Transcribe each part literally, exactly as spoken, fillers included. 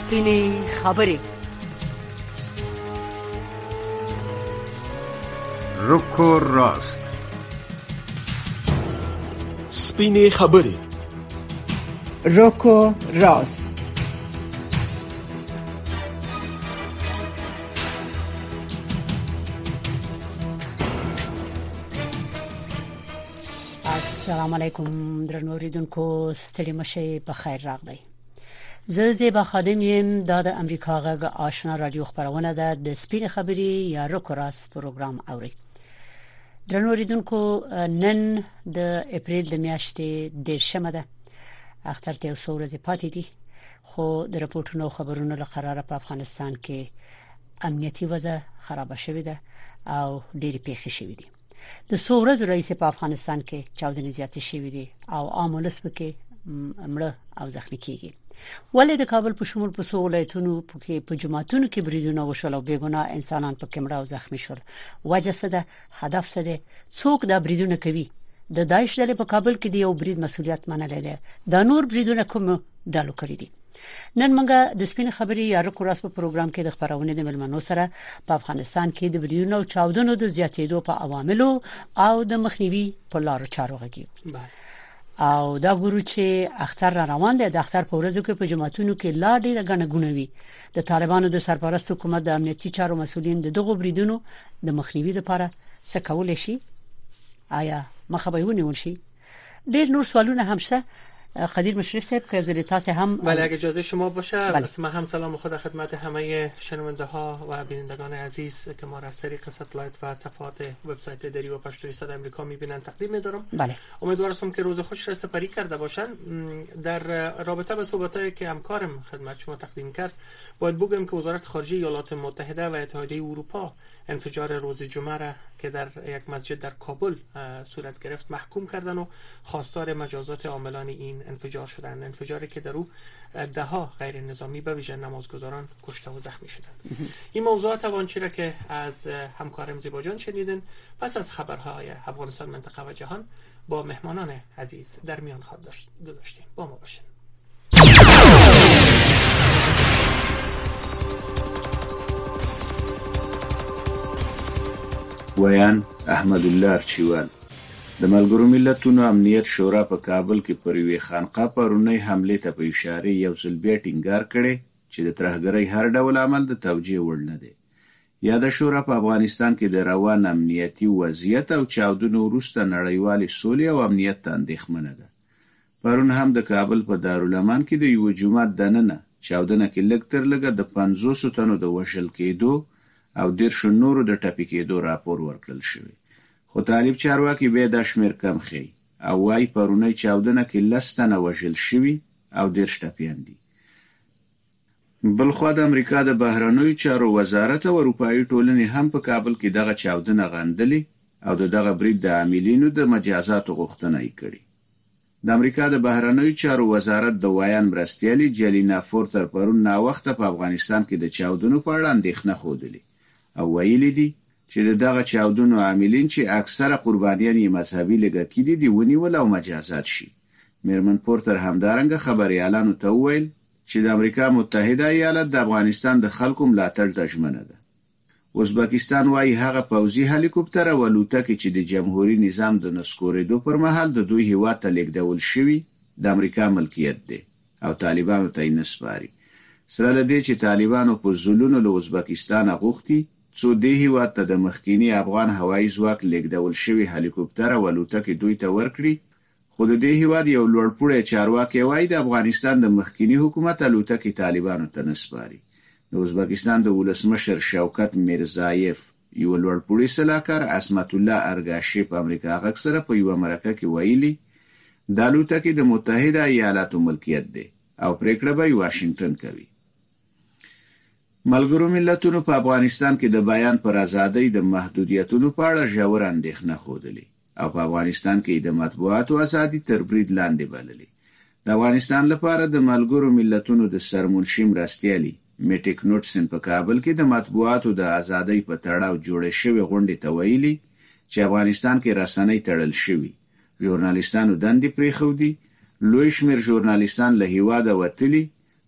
سپینې خبرې. رکو راست. سپینې خبرې. رکو راست. السلام علیکم درنو اوریدونکو، ستړي مشه په خیر راغلی. زه زیبا خادم یم. دا د امریکا غږ آشنا رادیو خبرونه ده. د سپینې خبرې یا رکو راست پروګرام اوري. درنو اوریدونکو، نن د اپریل د میاشتې دیرشمه ده. اختر ته یو څو ورځې پاتې دي، خو د راپورټونو خبرونو له قراره په افغانستان کې امنیتي وضع خراب شوې ده او ډېری پیښې شوې دي. د څو ورځې رئیس په افغانستان کې چاودنې زیاتې شوې دي او عام ولس پکې مړه او زخمی کیږي. ولې د کابل په شمول په څو ولایتونو کې په جماعتونو کې بریدونه وشول او بیګناه انسانان پکې مړه او زخمی شول؟ وجه څه ده؟ هدف څه دی؟ څوک دا بریدونه کوي؟ د داعش ډلې په کابل کې د یو برید مسولیت منلې ده. دا نور بریدونه کوم ډالو کړی دي؟ نن موږ د سپینې خبرې یا رکو راست په پروګرام کې د خبرونه د ملمنو سره په افغانستان کې د بریدونو او چاودنو د زیاتېدو په عواملو او د مخنیوي په لارو چارو غږیږو. او دا ګورو چې اختر را روان دی. د اختر په ورځو کې په جماعتونو کې لا ډیره غنه غونوي. د طالبانو د سرپرست حکومت د امنیتي چارو مسولین د دغو بریدونو د مخنیوي لپاره څه کول شي؟ آیا مخه به ونیول شي؟ ډیر نور سوالونه هم شته. قدیر مشرف صاحب که زیر تاسو هم بله اگه اجازه شما باشه، بله. بس من هم سلام خود خدمت همه شنونده ها و بینندگان عزیز که ما را از طریق ستلایت و صفحات وبسایت دری و پشتوی صد امریکا میبینن تقدیم میدارم. بله. امیدوارم که روز خوش را سپری کرده باشن. در رابطه به صحبتایی که همکارم خدمت شما تقدیم کرد، باید بگم که وزارت خارجه ایالات متحده و اتحادیه اروپا انفجار روز جمعه را که در یک مسجد در کابل صورت گرفت محکوم کردن و خواستار مجازات عاملان این انفجار شدند. انفجاری که در او ده ها غیر نظامی به ویژه نمازگزاران کشته و زخمی شدند. این موضوعات وانچه را که از همکارم زیبا جان شنیدن، پس از خبرهای افغانستان، منطقه و جهان با مهمانان عزیز در میان خواهد گذاشتیم. با ما باشین. ویان احمد الله ارچیوال. د ملګرو ملتونو امنیت شورا په کابل کې پر یوې خانقاه پرونی حمله ته په اشاره یو ځل بیا ټینګار کړي چې د ترهګرۍ هر ډول عمل د توجیه وړ نه دی. یا د شورا په افغانستان کې د روان امنیتي وضعیت او چاودنو وروسته نړیوالې سولې او امنیت ته اندېښمنه ده. پرون هم د کابل په دارالامان کې د یو جماعت دننه چاودنه کې لږ تر لږه د پنځوسو تنو د وژل کېدو او دیرشو نورو د ټپي کېدو راپور ورکړل شوی. خو طالب چارواکي به دا شمیر کم ښیي او وايي پرونی چاودنه کې لس تنه وژل شوي او دیرش ټپیان دي. بلخوا د امریکا د بهرنیو چارو وزارت او اروپایي ټولنې هم په کابل کې دغه چاودنه غندلې او دغه برید د عاملینو د مجازاتو غوښتنه یې کړې. د امریکا د بهرنیو چارو وزارت د وایان مرستیالي جلینا فورتر پرون ناوخته په افغانستان کې د چاودنو په اړه اندېښنه ښودلې او ویلي دي چې دغه چاودنو عاملین چې اکثره قربانیان یې مذهبي لږکي دي دي ونیول او مجازات شي. میرمن پورتر همدارنګه خبريالانو ته وویل چې د امریکا متحده ایالات د افغانستان د خلکو ملاتړ ته ژمنه ده. ازبکستان وايي هغه پوځي هلیکوپټر او الوتکې چې د جمهوریت نظام د نسکورېدو پر مهال د دوی هیواد ته لیږدول شوي د امریکا ملکیت دی او طالبانو ته یې نه سپاري. سره له دې چې طالبانو په زلونو له ازبکستان غوښتي څو دې هیواد ته د مخکینی افغان هوایي ځواک لیږدول شوی هلیکوپټر او الوتکې دوی ته ورکړي، خو د دې هیواد یو لوړپوړی چارواکي وايي د افغانستان د مخکینی حکومت الوتکې طالبانو ته نه سپاري. د ازبکستان د ولسمشر شوکت میرزایف یو لوړپوړی سلاکار عصمت الله ارګاشي په امریکا غږ سره په یو مرکه کې ویلي د الوتکې د متحده ایالاتو ملکیت دی او پریکړه به واشنگټن کوي. ملګرو ملتونو په افغانستان کې د بیان پر ازادۍ د محدودیتونو په اړه ژور اندېښنه ښودلې او په افغانستان کې د مطبوعاتو ازادي تر برید لاندې بللې. د افغانستان لپاره د ملګرو ملتونو د سرمنشي مرستیالي میټیک نوټسن په کابل کې د مطبوعاتو د ازادۍ په تړاو جوړې شوې غونډې ته ویلي چې افغانستان کې رسنۍ تړل شوي، ژورنالیستانو دندې پرېښودي، لوی شمېر ژورنالیستان له هیواده وتلي،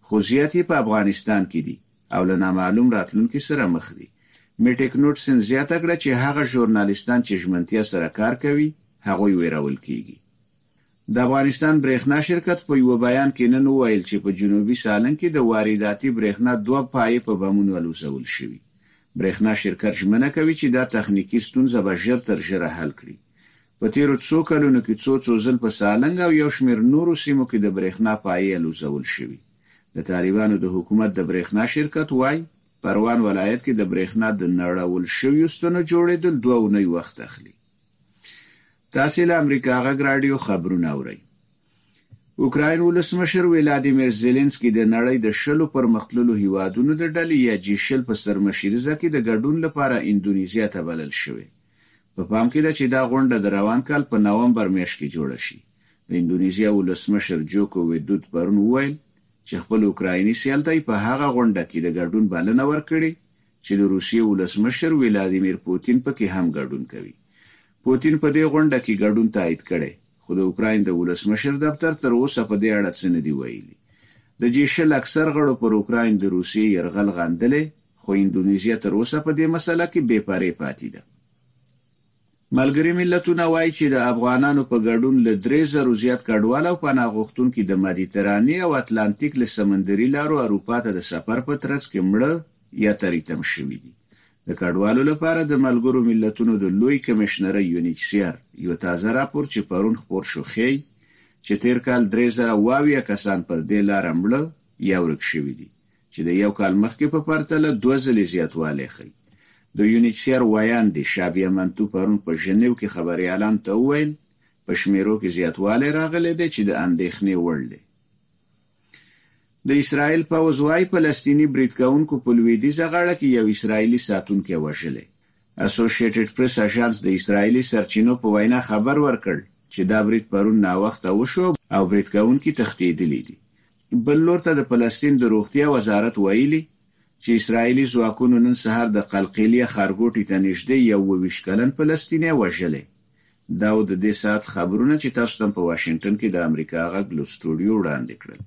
خو زیات یې په افغانستان کې دي او له نامعلوم راتلونکي سره مخ دي. میټیک نوټسن زیاته کړه چې هغه ژورنالیستان چې ژمنتیا سره کار کوي هغوی ویرول کیږي. د افغانستان برېښنا شرکت په یو بیان کې نن وویل چې په جنوبي سالنګ کې د وارداتي برېښنا دوه پایې په بمونو الوزول شوي. برېښنا شرکت ژمنه کوي چې دا تخنیکی ستونزه به ژر تر ژره حل کړي. په تیرو څو کلونو کې څو څو ځل په سالنګ او یو شمېر نورو سیمو کې د برېښنا پایې الوزول شوي. د طالبانو د حکومت د برېښنا شرکت وایي پروان ولایت کې د برېښنا د نړول شویو ستنو جوړېدل دوه اونۍ وخت اخلي. تاسو له امریکا غږ رادیو خبرونه اورئ. اوکراین ولسمشر ولادیمیر زيلنسکي د نړۍ د شلو پرمختللو هیوادونو د ډلې یا جی شل په سرمشریزه کې د ګډون لپاره اندونیزیا ته بلل شوی. په پام کې ده چې دا غونډه د روان کال په نومبر میاشت کې جوړه شي. د اندونیزیا ولسمشر جوکو ویدود پرون وویل چې خپل اوکرایني سیال ته په هغه غونډه کې د ګډون بلنه ورکړي چې د روسیې ولسمشر ولادیمیر پوتین پکې هم ګډون کوي. پوتین په دې غونډه کې ګډون تایید کړي، خو د اوکراین د ولسمشر دفتر تر اوسه په دې اړه څه نه دی ویلي. د جی شل اکثر غړو پر اوکراین د روسیې یرغل غندلې، خو اندونیزیا تر اوسه په دې مسله کې بې پرې پاتې ده. ملګری ملتونه وایي چې د افغانانو په ګډون له درې زرو زیات کډوال او پناه غوښتونکي د مدیترانې او اتلانتیک له سمندري لارو اروپا ته د سفر په ترڅ کې مړه یا تریتم شوي دي. د کډوالو لپاره د ملګرو ملتونو د لوی کمشنر یونیسیار یو تازه راپور چې پرون خپور شو ښیي چې تیر کال درې زره اویا کسان پر دې لاره مړه یا ورک شوي دي، چې د یو کال مخکې په پرتله دوه ځلې زیاتوالی ښیي. د یونیسیار وایاندې شابیه منتو پرون په ژنیو کې خبریالان ته وویل په شمیرو کې زیاتوالی راغلی دی چې د اندېښنې وړ دی. د اسرائیل پوځ وايي فلسطیني برید کوونکو په لویدیځه غاړه کې یو اسرائیلي ساتونکی وژلی. اسوسییټډ پریس اژانس د اسرائیلي سرچینو په وینا خبر ورکړ چې دا برید پرون ناوخته وشو او برید کوونکي تښتېدلي دي. بل لور ته د فلسطین د روغتیا وزارت ویلي چې اسرائیلي ځواکونو نن سهار د قلقیلیه ښارګوټي ته نږدې یو اووه ویشت کلن فلسطینی وژلی. دا د دې ساعت خبرونه چې تاسو ته په واشنگټن کې د امریکا غږ له سټوډیو وړاندې کړل.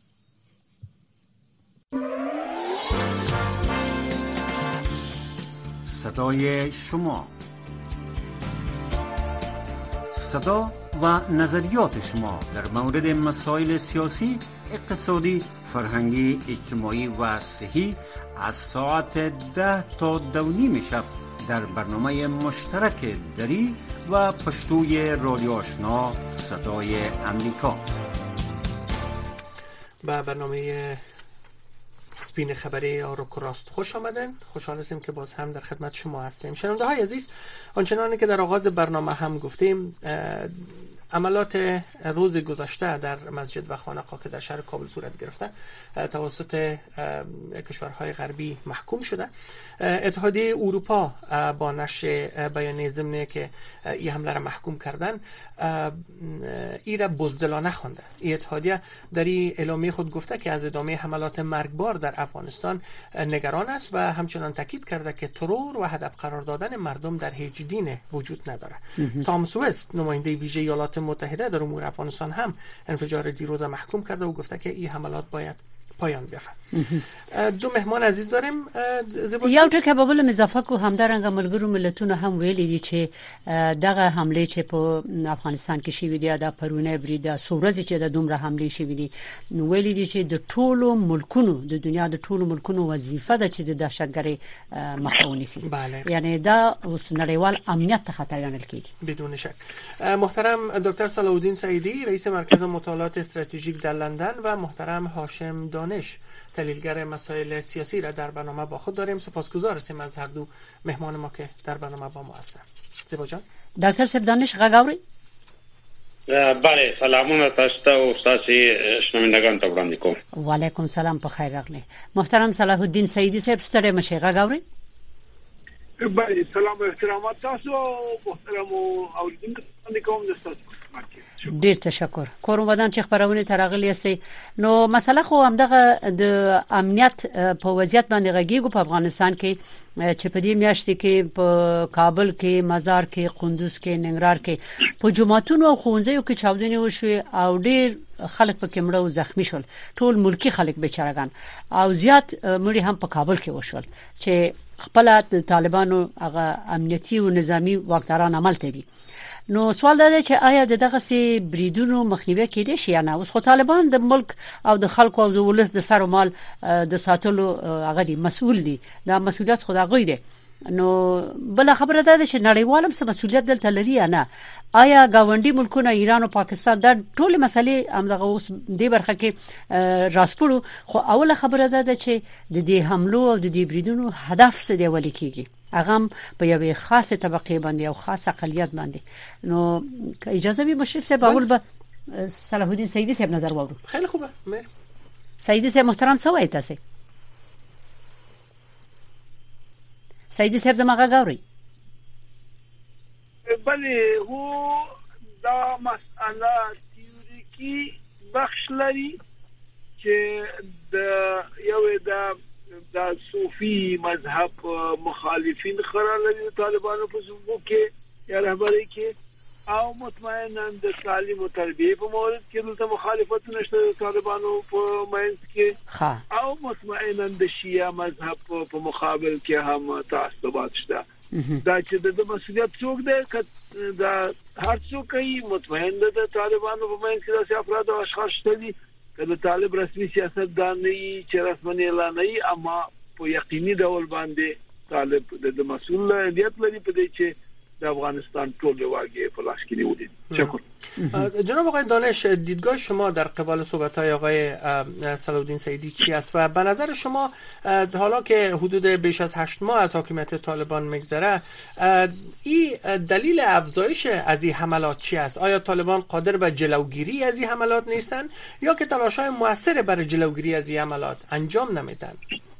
صدای شما، صدا و نظریات شما در مورد مسائل سیاسی، اقتصادی، فرهنگی، اجتماعی و صحی از ساعت ده تا دو نیم شب در برنامه مشترک دری و پشتوی رادیو آشنا صدای امریکا. با برنامه سپین خبری یا روک راست خوش آمدن. خوشحال هستیم که باز هم در خدمت شما هستیم. شنونده های عزیز، آنچنانی که در آغاز برنامه هم گفتیم، عملات روز گذشته در مسجد و خانقاه که در شهر کابل صورت گرفته توسط کشورهای غربی محکوم شده. اتحادیه اروپا با نشر بیانیه ضمنی که این حمله را محکوم کردن این را بزدلانه خوانده. این اتحادیه در این اعلامیه خود گفته که از ادامه حملات مرگبار در افغانستان نگران است و همچنان تاکید کرده که ترور و هدف قرار دادن مردم در هیچ دینی وجود نداره. تامس وست، نماینده ویژه ایالات متحده در امور افغانستان، هم انفجار دیروز محکوم کرده و گفته که این حملات باید پایان بیافت. دو مهمان عزیز داریم. یو ټکی په بل اضافه کو همدارنګه ملګرو ملتونو هم ویلي دي چې دغه حمله چې په افغانستان کې شوې دي د پرونه بریده سورزي چې د دومره حمله شوې دي، نو ویلي دي چې د ټولو ملکونو د دنیا د ټولو ملکونو وظیفه ده چې د دهشتګرۍ مخاوني سي. یعنی دا اوس نړیوال امنیت ته خطر ګڼل کیږي. بدون شک. محترم دکتر صلاح الدین سعیدی، رئیس مرکز مطالعات استراتژیک در لندن، و محترم هاشم دانش، تحلیلگر مسائل سیاسی را در برنامه با خود داریم. سپاسگزار هستیم از هر دو مهمان ما که در برنامه با ما هستند. زیبا جان. دکتر صاحب دانش غاغوري. بله، سلامونه تاسو ته او تاسو شنوندگان ته وړاندې کوم. وعلیکم سلام، په خیر راغلی. محترم صلاح الدین سعیدی صاحب، ستړي مشه غاغوري. بله، سلام و احترامات تاسو محترم اوریدونکو ته کوم د تاسو خدمت کې. ډیر تشکر. کور مدان چې خبرونه ترغلی سي نو مسله خو همدغه د امنیت په وضعیت باندې غږیږي په افغانستان کې چې په دې میاشت کې په کابل کې، مزار کې، قندوز کې، ننګرهار کې په جماعتونو او ښوونځیو کې چاودنې وشوي او ډیر خلک په کمړه او زخمی شول. ټول ملکی خلک بیچارهګان او زیات مړي هم په کابل کې وشول چې خپل طالبانو هغه امنیتي او نظامی واکداران عمل کوي. نو سوال دا دی چې آیا دغه سي بریدونو مخنیوي کېدې شي یا نه؟ اوس خو طالبان د ملک او د خلکو او د ولس د سر او مال د ساتلو هغه دي مسؤل دي، دا مسؤلیت خو دغه دی. نو بل خبره ده چې نړیوالم څه مسؤلیت دلته لري یا نه؟ آیا گاونډي ملکونه ایران او پاکستان دا ټول مسلې همدغه اوس دې برخه کې راسپړو، خو اوله خبره ده چې د دې حملو او د دې بریدونو هدف څه دی ولې کیږي؟ اغم په یوه خاصه طبقه باندې او خاصه اقلیت باندې. نو اجازه به مشرف صاحب اول به صلاح الدین سیدی صاحب نظر واورو. خیلی خوبه. سیدی صاحب محترم سوای تاسو. سیدی صاحب زما غاوري. بله هو دا مسئله تیوریکی بخش لري چې د یو د د صوفي مذهب مخالفین قرار لري طالبانو په صوفو کې یا رهبري کې او مطمئنا د تعلیم او تربیه په مورد کې د مخالفت نشته طالبانو په منځ کې او مطمئنا د شیعه مذهب په مقابل کې هم تعصبات شته. دا چې د مسؤلیت څوک دی دا هر څوک یې مطمئنا د طالبانو په منځ کې د افراد او اشخاص شته دي که د طالب رسمي سیاست دانه چې رسمي اعلان نه اما په یقیني ډول باندې طالب د مسؤلیت لري په دې چې د افغانستان ټول واقعي په لاس کې نیولې. شکر. جناب آقای دانش، دیدگاه شما در قبال صحبت‌های آقای صلاح الدین سیدی چی است و به نظر شما حالا که حدود بیش از هشت ماه از حاکمیت طالبان میگذره این دلیل افزایش از این حملات چی است؟ آیا طالبان قادر به جلوگیری از این حملات نیستند یا که تلاش‌های موثر برای جلوگیری از این حملات انجام نمیدن؟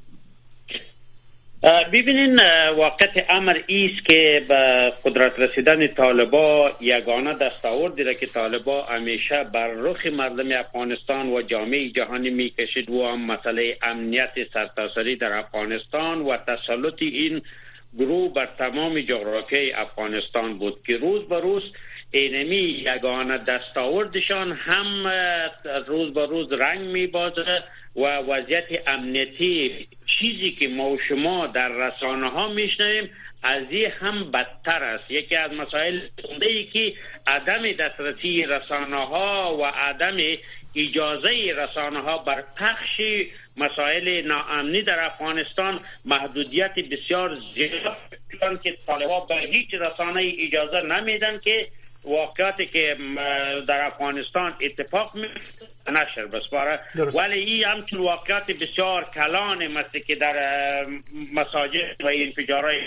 ببینین واقعیت امر ایست که به قدرت رسیدن طالبان یگانه دستاوردی را که طالبان همیشه بر رخ مردم افغانستان و جامعه جهانی میکشید و هم مسئله امنیت سرتاسری در افغانستان و تسلط این گروه بر تمام جغرافیای افغانستان بود که روز به روز اینمی یگانه دستاوردشان هم روز به روز رنگ میبازه و وضعیت امنیتی چیزی که ما و شما در رسانه ها میشنویم از این هم بدتر است. یکی از مسائل ای که عدم دسترسی رسانه ها و عدم اجازه رسانه ها بر پخش مسائل ناامنی در افغانستان محدودیت بسیار زیاد که طالبان به هیچ رسانه اجازه نمیدن که واقعاتی که در افغانستان اتفاق میفته نشر بسپاره، ولی این همچون واقعات بسیار کلان مثل که در مساجد و انفجارهای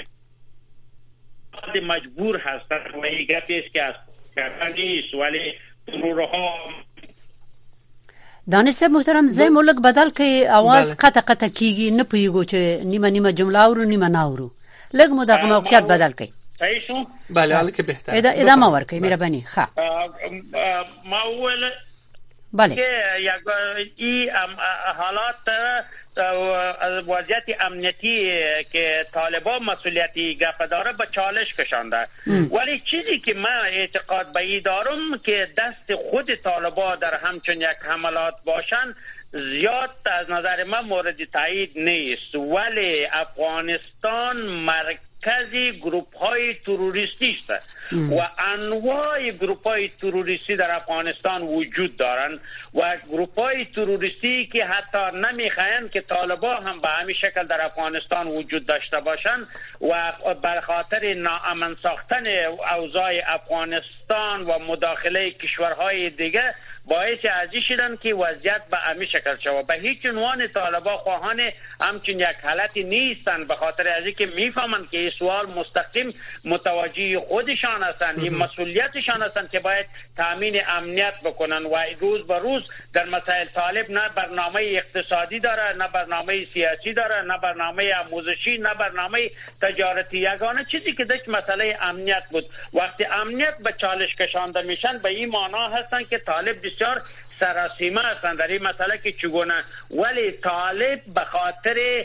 مجبور هستند و این گپی است که از کردن نیست ولی ضرورها. دانش محترم زه ملک بدل که आवाज قطع قطع کیږي نه پیګو چې نیمه نیمه جمله اورو نیمه ناورو لږ مو دغه موقعیت بدل کړئ. صحیح شو؟ بله حالا که بهتر ادامه ورکړئ مهرباني. ښه ما اول بله که این حالات وضعیت امنیتی که طالبان مسئولیتی گپ داره به چالش کشانده، ولی چیزی که من اعتقاد به این دارم که دست خود طالبان در همچون یک حملات باشن زیاد از نظر من مورد تایید نیست، ولی افغانستان مرکزی گروپ های تروریستی است و انواع گروپ های تروریستی در افغانستان وجود دارند و گروپ های تروریستی که حتی نمیخواهند که طالبان هم به همین شکل در افغانستان وجود داشته باشند و بر خاطر ناامن ساختن اوضاع افغانستان و مداخله کشورهای دیگه باعث ازی شدن که وضعیت به همین شکل شود. به هیچ عنوان طالبان خواهان همچین یک حالتی نیستند، به خاطر ازی که میفهمند که این سوال مستقیم متوجه خودشان هستند، این مسئولیتشان هستند که باید تامین امنیت بکنن و روز به روز در مسائل طالب نه برنامه اقتصادی داره، نه برنامه سیاسی داره، نه برنامه آموزشی، نه برنامه تجارتی. یگانه چیزی که داشت مسئله امنیت بود. وقتی امنیت به چالش کشانده میشن به این معنا هستن که طالب بسیار سراسیمه هستند در این مسئله که چگونه، ولی طالب به خاطر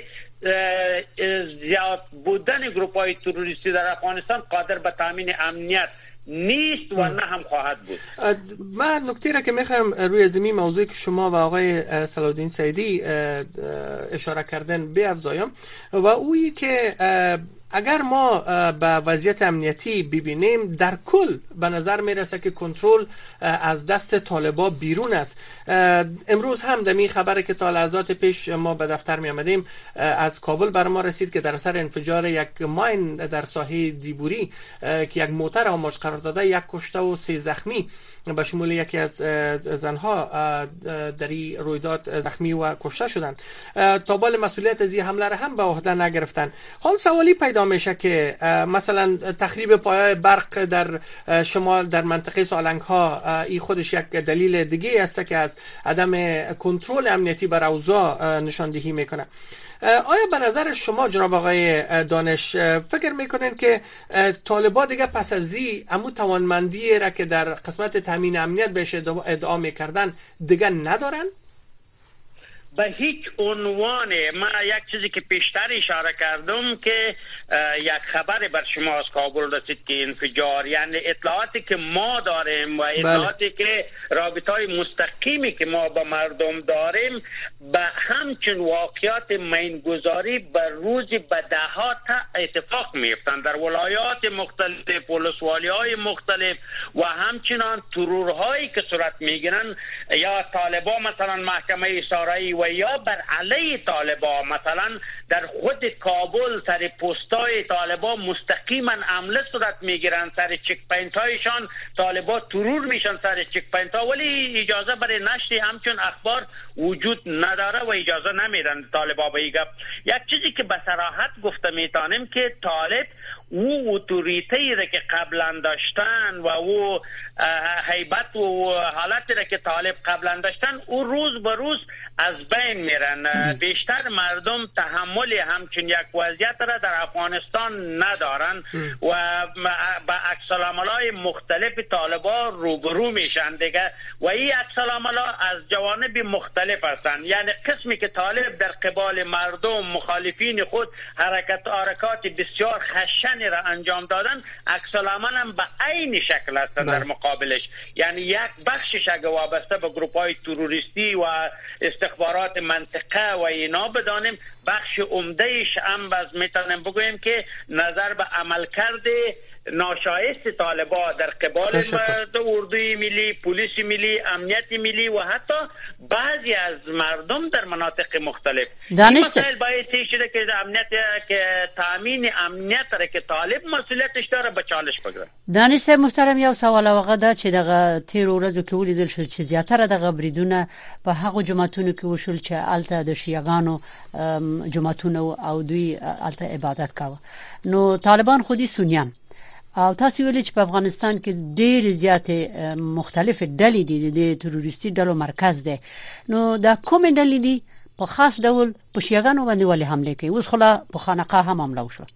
زیاد بودن گروپ های تروریستی در افغانستان قادر به تامین امنیت نیست و نه هم خواهد بود. من نکته را که میخوام روی زمین موضوعی که شما و آقای صلاح‌الدین سعیدی اشاره کردن بیافزایم و اویی که اگر ما به وضعیت امنیتی ببینیم در کل به نظر میرسه که کنترل از دست طالبا بیرون است. امروز هم دمی خبری که تا لحظات پیش ما به دفتر می آمدیم از کابل بر ما رسید که در اثر انفجار یک ماین در ساحه دیبوری که یک موتر آماج قرار داده، یک کشته و سه زخمی به شمول یکی از زنها در این رویداد زخمی و کشته شدند. تابال مسئولیت از این حمله را هم به عهده نگرفتن. حال سوالی پیدا میشه که مثلا تخریب پایه‌های برق در شمال در منطقه سالنگ ها این خودش یک دلیل دیگه است که از عدم کنترل امنیتی بر اوضاع نشاندهی میکنه. آیا به نظر شما جناب آقای دانش فکر میکنین که طالبان دیگه پس از این امو توانمندی را که در قسمت تامین امنیت بهش ادعا میکردن دیگه ندارن؟ به هیچ عنوان. من یک چیزی که پیشتر اشاره کردم که یک خبر بر شما از کابل رسید که انفجار، یعنی اطلاعاتی که ما داریم و اطلاعاتی بله. که رابطهای مستقیمی که ما با مردم داریم به همچین واقعات مینگذاری بر روز به دهات اتفاق میفتند در ولایات مختلف، ولسوالی های مختلف و همچنان ترورهایی که صورت میگیرن. یا طالبان مثلا محکمه ایسارایی و یا بر علیه طالبان مثلا در خود کابل سر پستای طالبان مستقیما حمله صورت میگیرن، سر چک پوینت هایشان طالبان ترور میشن سر چک پوینت ها، ولی اجازه برای نشر همچون اخبار وجود نداره و اجازه نمیدن طالبان به این گپ. یک چیزی که به صراحت گفته میتونیم که طالب او اتوریتی را که قبلا داشتن و او هیبت و حالتی را که طالب قبلا داشتن او روز به روز از بین میرن. بیشتر مردم تحمل همچین یک وضعیت را در افغانستان ندارن و با عکس العمل‌های مختلف طالبان روبرو میشن دیگه و این عکس العمل‌ها از جوانب مختلف هستند. یعنی قسمی که طالب در قبال مردم مخالفین خود حرکت حرکات بسیار خشن را انجام دادن، عکس العمل هم به عین شکل است در مقابلش. یعنی یک بخشش اگه وابسته به گروپ‌های تروریستی و استخبارات منطقه و اینا بدانیم، بخش عمدهش هم باز میتونیم بگوییم که نظر به عمل کرده ناشایست طالبان در قبال اردوی ملی، پلیس ملی، امنیت ملی و حتی بعضی از مردم در مناطق مختلف. این مسائل باید طی شده که امنیت که تامین امنیت را که طالب مسئولیتش داره به چالش بگیره. دانش محترم یو سوال واغه ده چې دغه تیر ورځو کې ولیدل شو چې زیاتره دغه بریدونه په هغه جماعتونو کې وشول چې الته د شیعاګانو جماعتونو او دوی الته عبادت کاوه. نو طالبان خودي سنیان او تاسو ویل چې په افغانستان کې ډېر زیات مختلف ډلې دي د تروریستي ډلو مرکز دی. نو دا کوم ډلې دي په خاص ډول په شیعاګانو باندې ولې حمله کوي؟ اوس خلا په خانقاه هم حمله وشو.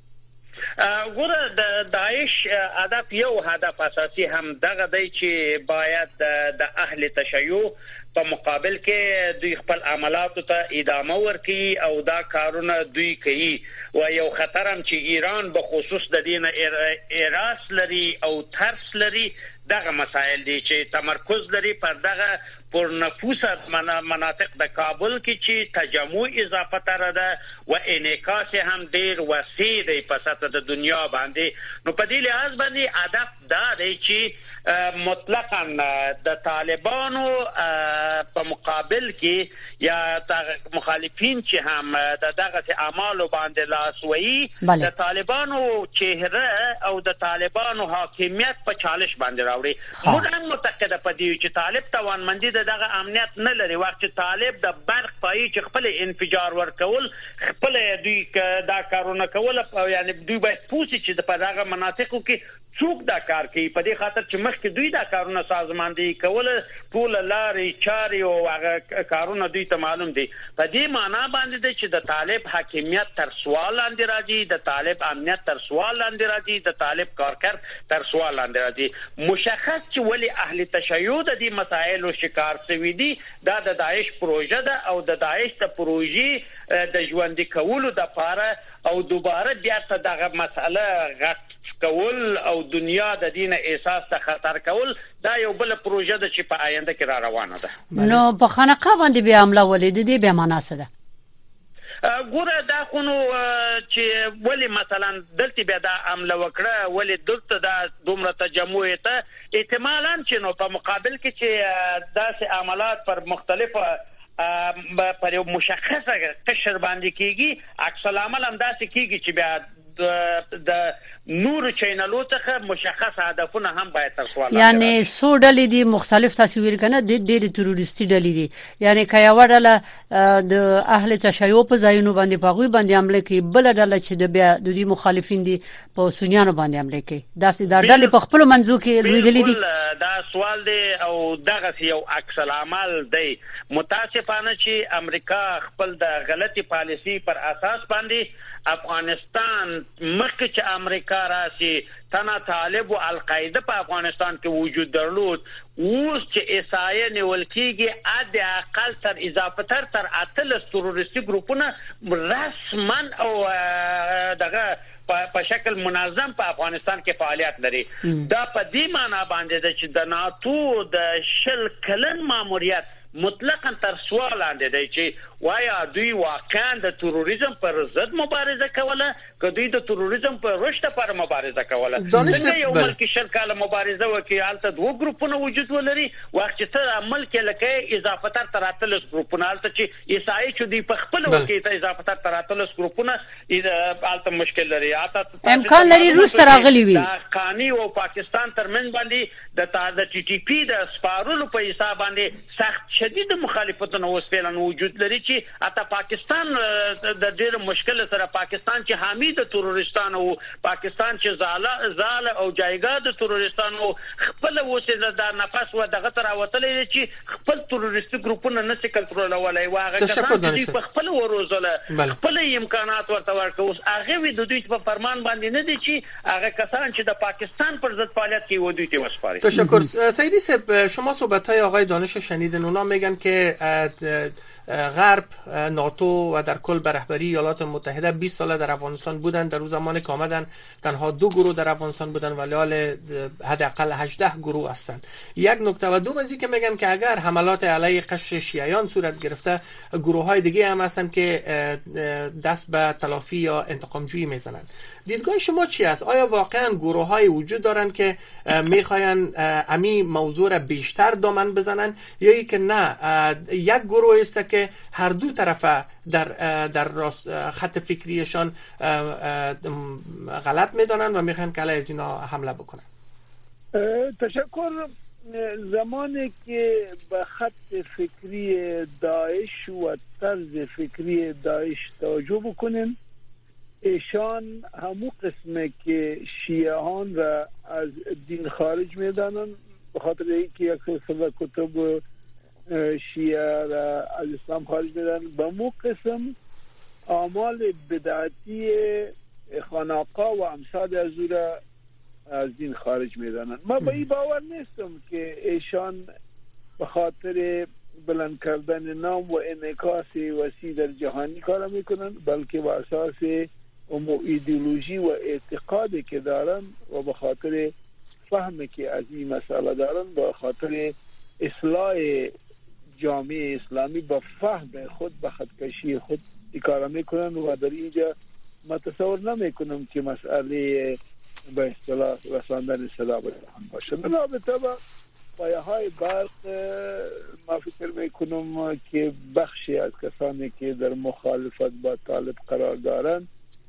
ګوره د داعش هدف یو هدف اساسي هم دغه دی چې باید د اهل تشیع په مقابل کې دوی خپل عملاتو ته ادامه ورکړي او دا کارونه دوی کوي و یو خطر هم چې ایران به خصوص د دین اراس لري او ترس لري. دغه مسائل دي چې تمرکز لري پر دغه پر نفوس مناطق د کابل کې چې تجمع اضافه تر ده و انعکاس هم ډیر وسیع دی په سطح د دنیا باندې. نو په دې لحاظ باندې هدف دا دی چې مطلقاً د طالبانو په مقابل کې یا د مخالفین چې هم د دغه اعمالو باندې لاسوي د طالبانو چهره او د طالبانو حاکمیت په چالش باندې راوړي. موږ هم متأکد پدې چې طالب توانمندي دغه امنیت نه لري. وخت چې طالب د برق پای چې خپل انفجار ورکول خپل دوی دا کارونه کول، یعنی دوی باید پوسی چې په دغه مناطقو کې څوک دا کار کوي. په دې خاطر چې مخکې دوی دا کارونه سازماندهي کول، ټول لارې چارې او هغه کارونه دوی ته معلوم دي. په دې معنا باندې دی چې د طالب حاکمیت تر سوال لاندې راځي، د طالب امنیت تر سوال لاندې راځي، د طالب کارکر تر سوال لاندې راځي. مشخص چې ولی اهل تشیع د دې مسایلو شکار شوي دي، دا د داعش پروژه ده او د داعش د پروژې د ژوندي کولو د لپاره او دوباره بیا ته دغه مسأله غټ کول او دنیا د دین احساس ته خطر کول، دا یو بل پروژه ده چې په آینده کې را روانه ده. نو په خانقاه باندې بیا حمله ولې دي به معنا څه ده؟ ګوره دا خو نو چې ولی مثلا دلته بیا دا حمله وکړه، ولی دلته دا دومره تجمع ته احتمالاً چې نو په مقابل کې چې داسې عملات پر مختلفه پر یو مشخصه قشر باندې کیږي، عکس العمل هم داسې کیږي چې بیا د نور چینلو څخه مشخص هدفونه هم باید تر سوال لاندې، یعنی څو ډلې دي مختلف تصویر کنه د ډېری تروریستي ډلې دي. یعنی کیا وړله د اهل تشیع په ځایونو باندې پاغوي باندې عمله کوي، بل ډله چې د بیا د دې مخالفین دي په سنیانو باندې عمله کوي. داسې دا ډلې په خپل منځو کې لویدلې دي. دا سوال دی او دغه یو عکس العمل دی. متاسفانه چې امریکا خپل د غلطي پالیسی پر اساس باندې افغانستان مخکې چې امریکا راشي تنه طالب او القاعده په افغانستان کې وجود درلود، اوس چې اسایه نیول کېږي ا د اقل تر اضافه تر تر اتلس تروریستي ګروپونه رسما او دغه په شکل منظم په افغانستان کې فعالیت لري. دا په دې معنی باندې ده چې د ناتو د شل کلن ماموریت مطلقاً تر سوال لاندې دی چې وایا دوی واقعا د تروریزم پر ضد مبارزه کوله که دوی د تروریزم پر رشد پر مبارزه کوله. څنګه یو ملک شل کاله مبارزه وکړي هلته دوه ګروپونه وجود ولري، وخت چې ته ملک لکه اضافه تر تر اتلس ګروپونه هلته چې عیسائی چې دوی په خپل وکړي ته اضافه تر تر اتلس ګروپونه هلته مشکل لري. امکان لري روس راغلي وي خاني او پاکستان ترمن باندې د د ټي ټي پی د سپارلو په حساب باندې سخت شدید مخالفتونه اوس فعلا وجود لري چې اته پاکستان د ډېر مشکل سره پاکستان چې حامی د تروریستانو پاکستان چې زاله زاله او جایګه د تروریستانو خپل وسیله د نفس و دغه تر وتلې چې خپل تروریستي ګروپونه نه څه کنټرولولای واغه کسان چې په خپل وروزله خپل امکانات ورته ورکو اوس هغه وی د دوی په فرمان باندې نه دي چې هغه کسان چې د پاکستان پر ضد فعالیت کوي و دوی ته وسپاري. تشکر سیدی صاحب، شما صحبت‌های آقای دانش شنیدن. اونا میگن که غرب ناتو و در کل به رهبری ایالات متحده بیست ساله در افغانستان بودن، در اون زمان که آمدن تنها دو گروه در افغانستان بودن ولی حال حداقل هجده گروه هستند. یک نکته و دو از این که میگن که اگر حملات علیه قشر شیعیان صورت گرفته گروه های دیگه هم هستن که دست به تلافی یا انتقام جویی میزنن. دیدگاه شما چی است؟ آیا واقعا گروه های وجود دارن که میخواین امی موضوع را بیشتر دامن بزنن یا ای که نه یک گروه است که هر دو طرفه در در خط فکریشان غلط میدانن و میخوان که علیه از اینا حمله بکنن؟ تشکر. زمانی که به خط فکری داعش و طرز فکری داعش توجه بکنیم، ایشان همو قسمه که شیعان را از دین خارج میدانن به خاطر اینکه یک سلسله کتب شیعه را از اسلام خارج میدانن، به مو قسم اعمال بدعتی خانقاه و امثال از او را از دین خارج میدانن. ما به این باور نیستم که ایشان به خاطر بلند کردن نام و انعکاس وسیع در جهانی کار میکنن، بلکه با اساس امو ایدئولوژی و اعتقادی که دارن و به خاطر فهمی که از این مسئله دارن، به خاطر اصلاح جامعه اسلامی با فهم خود به خودکشی خود کار میکنن و در اینجا ما تصور نمیکنم که مسئله به اصطلاح رساندن صدا به جهان باشه. رابطه با پایه های برق ما فکر میکنم که بخشی از کسانی که در مخالفت با طالب قرار دارند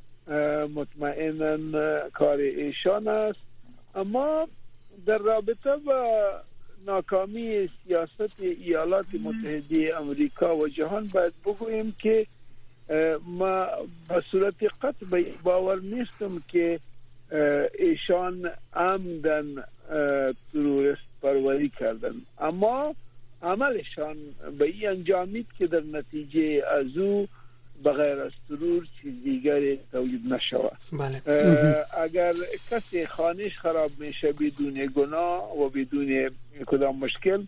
مطمئناً کار ایشان است. اما در رابطه با ناکامی سیاست ایالات متحده آمریکا و جهان باید بگوییم که ما به صورت قطع باور نیستم که ایشان عمدن تروریست پروری کردن، اما عملشان به این انجامید که در نتیجه از او بغیر از ترور چیز دیگری تولید نشود. بله. اگر کسی خانهش خراب میشه بدون گناه و بدون کدام مشکل،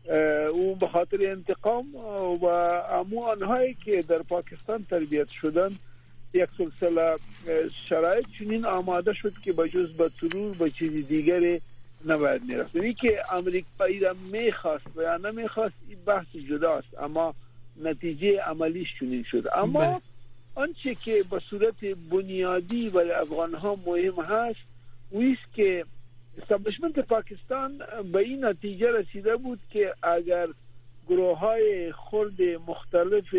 او به خاطر انتقام و امو آنهایی که در پاکستان تربیت شدن یک سلسله شرایط چنین آماده شد که بجز به ترور به چیز دیگری نباید میرفت. یعنی که امریکایی را میخواست و یا نمیخواست این بحث جداست، اما نتیجه عملیش چنین شد. اما بله. آنچه که به صورت بنیادی برای افغان ها مهم هست ویست که استابلیشمنت پاکستان به این نتیجه رسیده بود که اگر گروه های خرد مختلف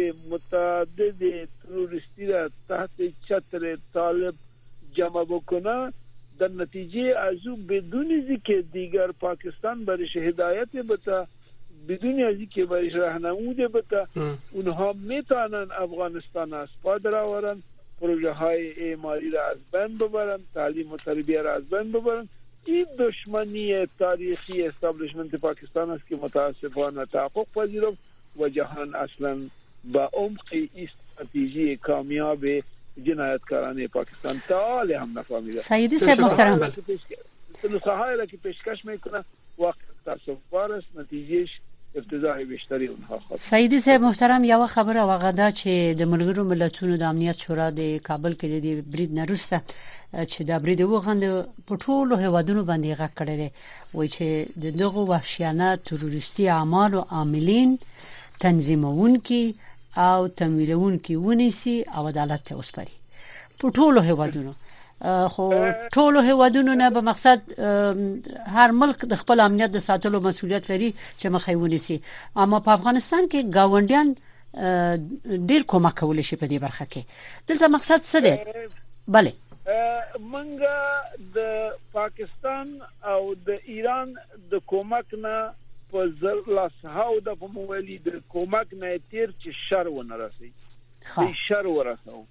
متعدد تروریستی را تحت چتر طالب جمع بکنه، در نتیجه از او بدون از که دیگر پاکستان برش هدایت بتا، بدون از که برش راهنمود بتا، اونها میتونن افغانستان از پا درآورن، پروژه های اعماری را از بین ببرن، تعلیم و تربیه را از بین ببرن. این دشمنی تاریخی استابلیشمنت پاکستان است که متاسفانه تحقق پذیرفت و جهان اصلا با عمق این استراتژی کامیاب جنایتکارانه پاکستان تا حال هم نفهمیده. سیدی صاحب محترم، نسخه هایی را که پیشکش میکنه واقعا تاسف‌بار است، نتیجهش افتضاح بیشتری اونها خواهد. سیدی صاحب محترم، یو خبره واغدا چې د ملګرو ملتونو د امنیت شورا د کابل کې د برید نروسته چې د برید وغند په ټولو هیوادونو باندې غږ کړی دی، وایي چې د دغه وحشیانه تروریستي اعمال او عاملین تنظیمونکي او تمویلونکي ونیسي او عدالت ته وسپاري په ټولو هیوادونو. خو ټولو هیوادونو نه به مقصد هر ملک د خپل امنیت د ساتلو مسؤلیت لري چې مخې ونیسي، اما په افغانستان کې گاونډیان ډیر کومک کولی شي په دې برخه کې. دلته مقصد څه دی؟ بله، منګه د پاکستان او د ایران د کومک نه په زر لاسهاو د فموالي د کومک نه تیر چې شر ونه رسي خو شر ورسو.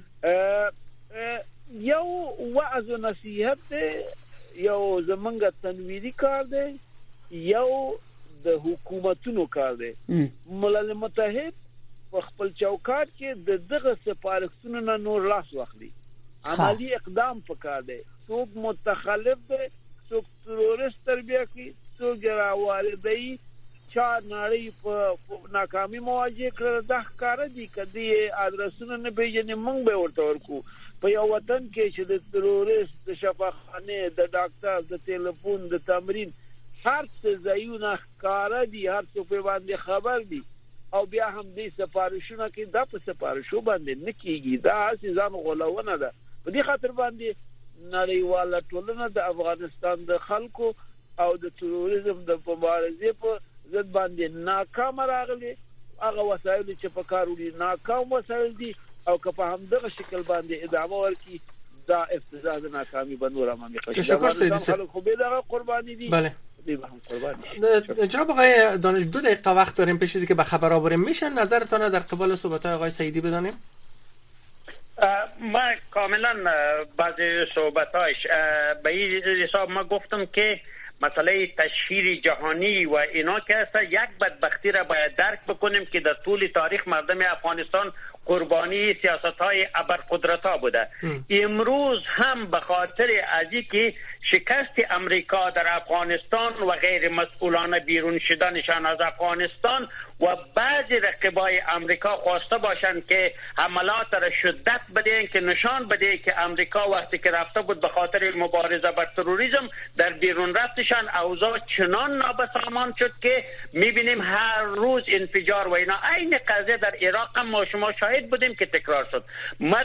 یو وعظ و نصیحت دی، یو زمونږ تنویری کار دی، یو د حکومتونو کار دی. ملل متحد په خپل چوکاټ کې د دغه سپارښتنو نه نور لاس واخلي، عملی اقدام پکار دی. څوک متخلف دی، څوک تروریست تربیه کوي، څوک راواردی چا نړۍ په ناکامي مواجه کړه. د ښکار دي کدی ادرسونه نه پیژنې، موږ به ورته ورکو. په یو وطن کې چې د تروریست، د شفاخانه، د ډاکټر، د ټلیفون، د تمرین هر څه ځایونه ښکار دي، هر څه په باندې خبر دي، او بیا هم دې سفارشونه کې د په سفارشو باندې نه کیږي. دا ځان غولونه ده. په دې خاطر باندې نړیواله ټولنه د افغانستان د خلکو او د تروریزم د مبارزې په ضد باندې ناکام راغلي. هغه وسایل چې په کار وړي ناکام وسایل دي، او که په همدغه شکل باندې ادامه ورکړي دا افتضاح د ناکامي بنور امامي خشي. شکر سیدی صاحب. خو به دغه قربانی دي. بله. دیگه هم قربانی. جناب آقای دانش، دو دقیقه وقت داریم پیش از اینکه به خبر آوریم. میشه نظرتون در قبال صحبت‌های آقای سیدی بدانیم؟ ما کاملا بعضی صحبتاش به این حساب ما گفتم که مسئله تشهیر جهانی و اینا که است، یک بدبختی را باید درک بکنیم که در طول تاریخ مردم افغانستان قربانی سیاست‌های ابرقدرت‌ها بوده. امروز هم به خاطر از اینکه شکست امریکا در افغانستان و غیر مسئولانه بیرون شدنشان از افغانستان و بعضی رقیبای امریکا خواسته باشند که حملات را شدت بدهند، که نشان بده که امریکا وقتی که رفته بود به خاطر مبارزه با تروریسم، در بیرون رفتشان اوضاع چنان نابسامان شد که میبینیم هر روز انفجار و اینا. این قضیه در عراق هم ما شما شاهد بودیم که تکرار شد. من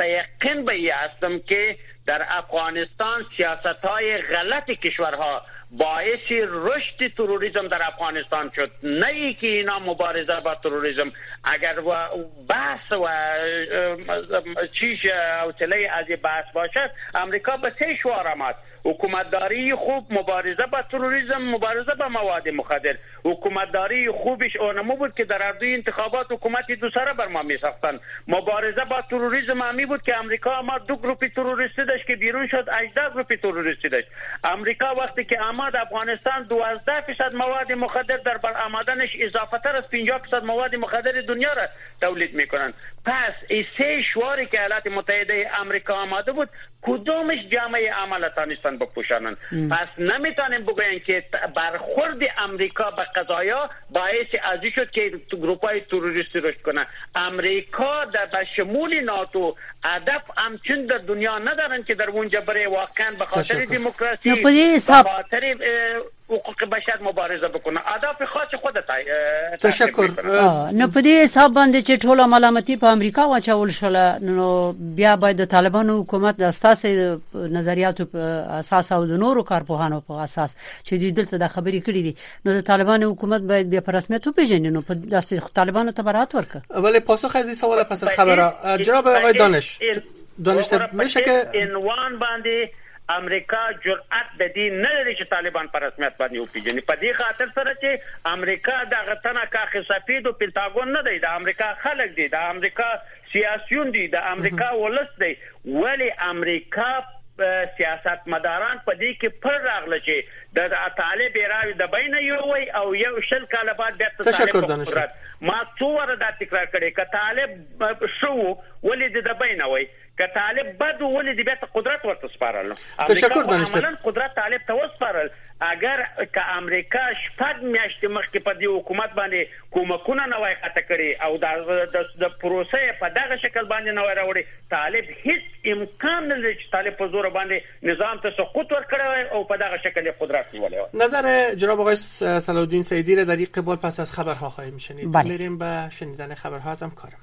متیقن به این هستم که در افغانستان سیاست‌های غلط کشورها باعث رشد تروریسم در افغانستان شد. نه ای که اینا مبارزه با تروریسم اگر و بحث و چیش حوصله از بحث باشد، امریکا به سه شوار آمد: حکومتداری خوب، مبارزه با تروریسم، مبارزه با مواد مخدر. حکومتداری خوبش اونمو بود که در اردوی انتخابات حکومت دو سره بر ما می ساختن. مبارزه با تروریسم همی بود که امریکا ما دو گروه تروریستی داشت که بیرون شد هجده گروه تروریستی داشت. امریکا وقتی که آمد افغانستان دوازده درصد مواد مخدر در بر آمدنش اضافه تر از پنجاه درصد مواد مخدر دنیا را تولید میکنن. پس این سه شواری که ایالات متحده آمریکا آماده بود کدومش جامعه عمل تانستان بپوشانن. پس نمیتونیم بگوییم که برخورد امریکا به قضایا باعث ازی شد که گروپای تروریستی رشد کنن. امریکا در به شمول ناتو هدف همچون در دنیا ندارن که در اونجا برای واقعا به خاطر دموکراسی، به خاطر حقوق بشر مبارزه بکنه. هدف خاص خودت. تشکر. نو په دې حساب باندې چې ټول ملامتي په امریکا واچول شله، نو بیا باید د طالبانو حکومت د اساسي نظریاتو په اساس او د نورو کارپوهانو په اساس چې دوی دلته د خبرې کړې دي، نو د طالبانو حکومت باید بیا په رسمیت وپیژني. نو په داسې طالبانو ته برات ورکړه. ولی پاسخ از این سوال پس از خبر جناب آقای دانش دانش میشه که عنوان باندې امریکا جرأت د دې نه لري چې طالبان په رسمیت باندې وپیژني. په دې خاطر سره چې امریکا دغه تنه کاخ سفید او پینټاګون نه دی، د امریکا خلک دی، د امریکا سیاسيون دی، د امریکا ولس دی. ولی امریکا سیاستمداران په دې کې پر راغله چې د طالب راوي د بین یو وي او یو شل کاله بعد بیا طالب ما څو ور دا تکرار کړي ک طالب شو ولی د بین وي ک طالب بد ولی د بیا قدرت ورته سپارل. تشکر دانش عملاً قدرت طالب ته وسپارل. اگر ک امریکا شپږ میاشتې مخکې په دې حکومت باندې کومکونه نه وای خاطر کړي او د د پروسې په دغه شکل باندې نه وای راوړي، طالب هیڅ امکان نه لري چې طالب په زور باندې نظام ته سقوط ورکړي او په دغه شکل قدرت نیولای. نظر جناب آقای صلاح الدین سیدی را در این قبال پس از خبرها خواهیم شنید. بریم به شنیدن خبرها از همکارم.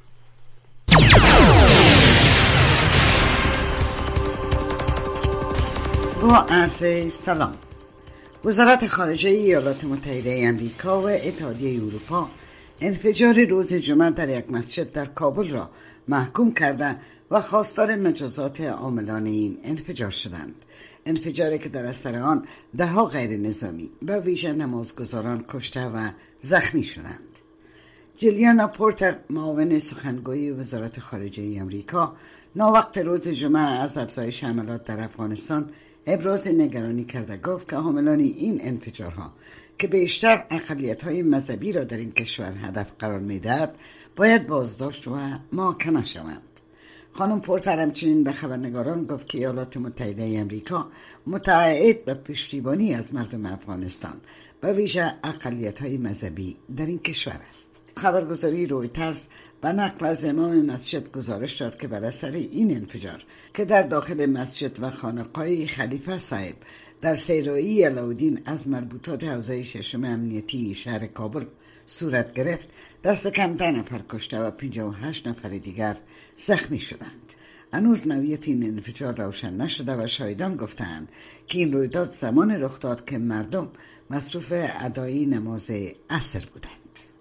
با عرض سلام. وزارت خارجه ایالات متحده آمریکا و اتحادیه اروپا انفجار روز جمعه در یک مسجد در کابل را محکوم کرده و خواستار مجازات عاملان این انفجار شدند. انفجاری که در اثر آن ده ها غیر نظامی و ویژه نمازگزاران کشته و زخمی شدند. جلیانا پورتر، معاون سخنگوی وزارت خارجه آمریکا، ناوقت روز جمعه از افزایش حملات در افغانستان ابراز نگرانی کرده. گفت که حاملان این انفجارها که بیشتر اقلیت‌های مذهبی را در این کشور هدف قرار می‌دهد باید بازداشت و محاکمه شوند. خانم پورتر همچنین به خبرنگاران گفت که ایالات متحده آمریکا متعهد به پشتیبانی از مردم افغانستان و ویژه اقلیت‌های مذهبی در این کشور است. خبرگزاری رویترز و نقل از امام مسجد گزارش داد که بر اثر این انفجار که در داخل مسجد و خانقاه خلیفه صاحب در سیرایی علاودین از مربوطات حوزه ششم امنیتی شهر کابل صورت گرفت، دست کم ده نفر کشته و پنجاه و هشت نفر دیگر زخمی شدند. هنوز نوعیت این انفجار روشن نشده و شاهدان گفتند که این رویداد زمان رخ داد که مردم مصروف ادای نماز عصر بودند.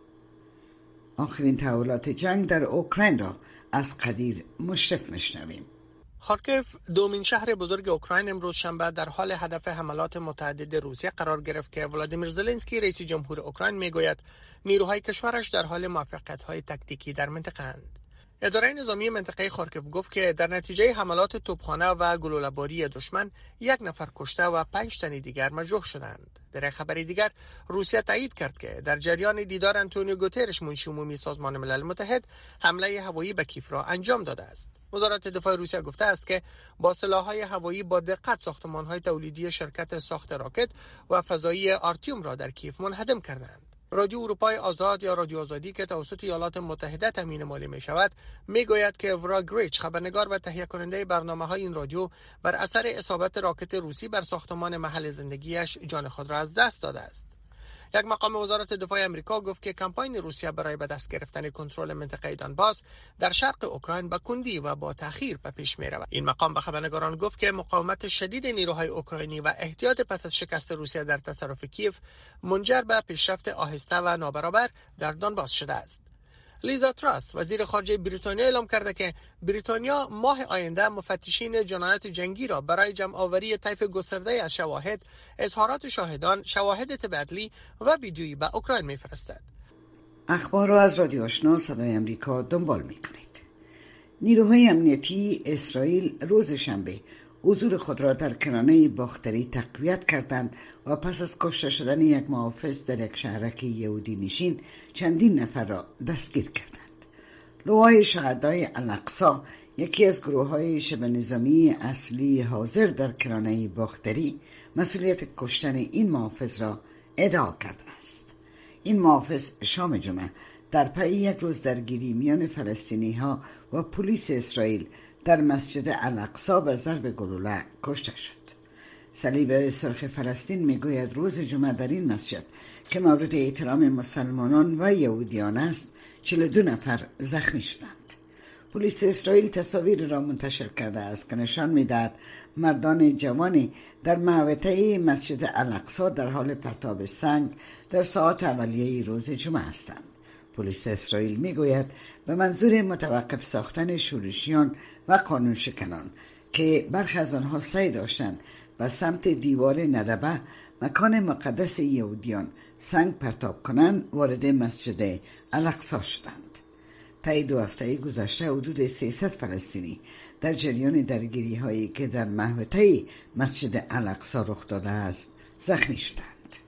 آخرین تحولات جنگ در اوکراین را از قدیر مشرف میشنویم. خارکیف، دومین شهر بزرگ اوکراین، امروز شنبه در حال هدف حملات متعدد روسیه قرار گرفت که ولادیمیر زلنسکی رئیس جمهور اوکراین میگوید نیروهای کشورش در حال موفقیت‌های تاکتیکی در منطقه اند. اداره نظامی منطقه خارکیف گفت که در نتیجه حملات توپخانه و گلوله‌باری دشمن یک نفر کشته و پنج تن دیگر مجروح شدند. در خبر دیگر روسیه تایید کرد که در جریان دیدار آنتونیو گوترش منشی عمومی سازمان ملل متحد حمله هوایی به کیف را انجام داده است. وزارت دفاع روسیه گفته است که با سلاح‌های هوایی با دقت ساختمان‌های تولیدی شرکت ساخت راکت و فضایی آرتیوم را در کیف منهدم کردند. رادیو اروپای آزاد یا رادیو آزادی که توسط ایالات متحده تامین مالی می شود می گوید که ورا گریچ، خبرنگار و تهیه کننده برنامه‌های این رادیو، بر اثر اصابت راکت روسی بر ساختمان محل زندگیش جان خود را از دست داده است. یک مقام وزارت دفاع آمریکا گفت که کمپاین روسیه برای به دست گرفتن کنترل منطقه دونباس در شرق اوکراین به کندی و با تأخیر به پیش می رود. این مقام به خبرنگاران گفت که مقاومت شدید نیروهای اوکراینی و احتیاط پس از شکست روسیه در تصرف کیف منجر به پیشرفت آهسته و نابرابر در دونباس شده است. لیزا تراس وزیر خارجه بریتانیا اعلام کرده که بریتانیا ماه آینده مفتشین جنایات جنگی را برای جمع آوری طیف گسترده از شواهد، اظهارات شاهدان، شواهد تبادلی و ویدیویی به اوکراین می‌فرستد. اخبار را از رادیو آشنا صدای آمریکا دنبال می‌کنید. نیروهای امنیتی اسرائیل روز شنبه حضور خود را در کرانه باختری تقویت کردند و پس از کشته شدن یک محافظ در یک شهرک یهودی نشین چندین نفر را دستگیر کردند. لوای شهدای الاقصی، یکی از گروه‌های شبه نظامی اصلی حاضر در کرانه باختری، مسئولیت کشتن این محافظ را ادعا کرده است. این محافظ شام جمعه در پی یک روز درگیری میان فلسطینی‌ها و پلیس اسرائیل در مسجد الاقصی به ضرب گلوله کشته شد. صلیب سرخ فلسطین میگوید روز جمعه در این مسجد که مورد احترام مسلمانان و یهودیان است چهل و دو نفر زخمی شدند. پلیس اسرائیل تصاویر را منتشر کرده است که نشان میدهد مردان جوانی در محوطه مسجد الاقصی در حال پرتاب سنگ در ساعات اولیه روز جمعه هستند. پلیس اسرائیل میگوید به منظور متوقف ساختن شورشیان و قانون شکنان که برخی از آنها سعی داشتند و سمت دیوار ندبه، مکان مقدس یهودیان، سنگ پرتاب کنند وارد مسجد الاقصی شدند. طی دو هفته گذشته حدود سیصد فلسطینی در جریان درگیری هایی که در محوطه مسجد الاقصی رخ داده است زخمی شدند.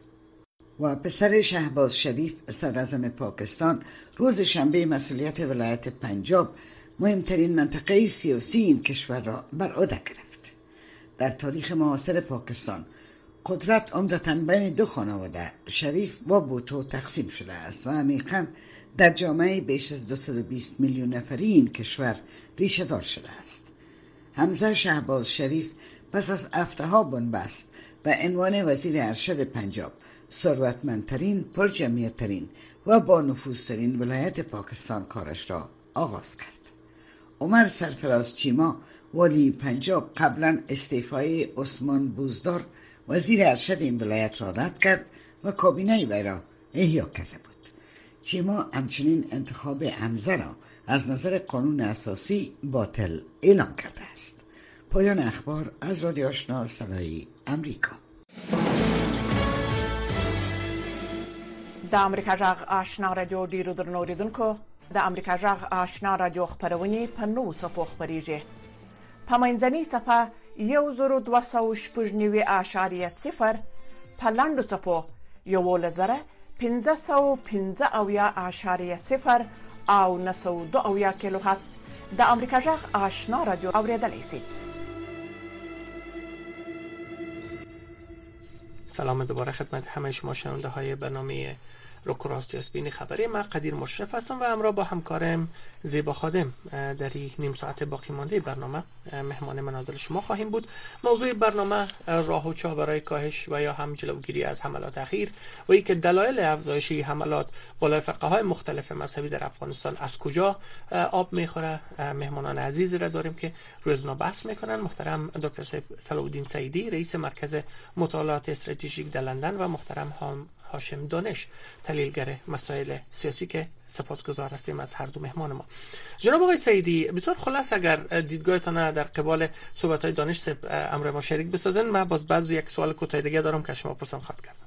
و پسر شهباز شریف صدراعظم پاکستان روز شنبه مسئولیت ولایت پنجاب، مهمترین منطقه سیاسی این کشور را بر عهده گرفت. در تاریخ معاصر پاکستان قدرت عمدتاً بین دو خانواده شریف و بوتو تقسیم شده است و عمیقاً در جامعه بیش از دویست و بیست میلیون نفری این کشور ریشه دار شده است. حمزه شهباز شریف پس از هفته‌ها بنبست به عنوان وزیر ارشد پنجاب ثروتمندترین، پرجمعیت‌ترین و با نفوذترین ولایت پاکستان کارش را آغاز کرد. عمر سرفراز چیما والی پنجاب قبلا استعفای عثمان بوزدار وزیر ارشد این ولایت را رد کرد و کابینه وی را احیا کرده بود. چیما همچنین انتخاب حمزه را از نظر قانون اساسی باطل اعلام کرده است. پایان اخبار از رادیو آشنا صدای آمریکا. د امریکا جغ آشنا رادیو ډیرو درنو اوریدونکو، د امریکا جغ آشنا رادیو خپرونې په نوو څپو خپریږي. په منځنۍ څپه یو زرو دوه سوه شپږ نوي اعشاریه صفر، په لنډو څپو یولس زره پنځه سوه پنځه اویا اعشاریه صفر او نهه سوه دوه اویا کیلو هرتز د امریکا جغ آشنا رادیو اوریدلی شئ. سلام دوباره خدمت همه شما شنونده های برنامه روک و راست یا سپین خبری. من قدیر مشرف هستم و همراه با همکارم زیبا خادم در این نیم ساعت باقی مانده برنامه مهمان منازل شما خواهیم بود. موضوع برنامه راه و چاه برای کاهش و یا هم جلوگیری از حملات اخیر و ای که دلایل افزایش حملات بالای فرقه های مختلف مذهبی در افغانستان از کجا آب میخوره. مهمانان عزیز را داریم که روزنا بحث میکنن. محترم دکتر صلاح‌الدین سعیدی رئیس مرکز مطالعات استراتژیک در لندن و محترم هم هاشم دانش تحلیلگر مسائل سیاسی که سپاسگزار هستیم از هر دو مهمان ما. جناب آقای سعیدی، بسیار خلاص اگر دیدگاهتان در قبال صحبت‌های دانش صاحب امر ما شریک بسازن، من باز بعض یک سوال کوتاه دیگه دارم که شما پرسان خواهد کردم.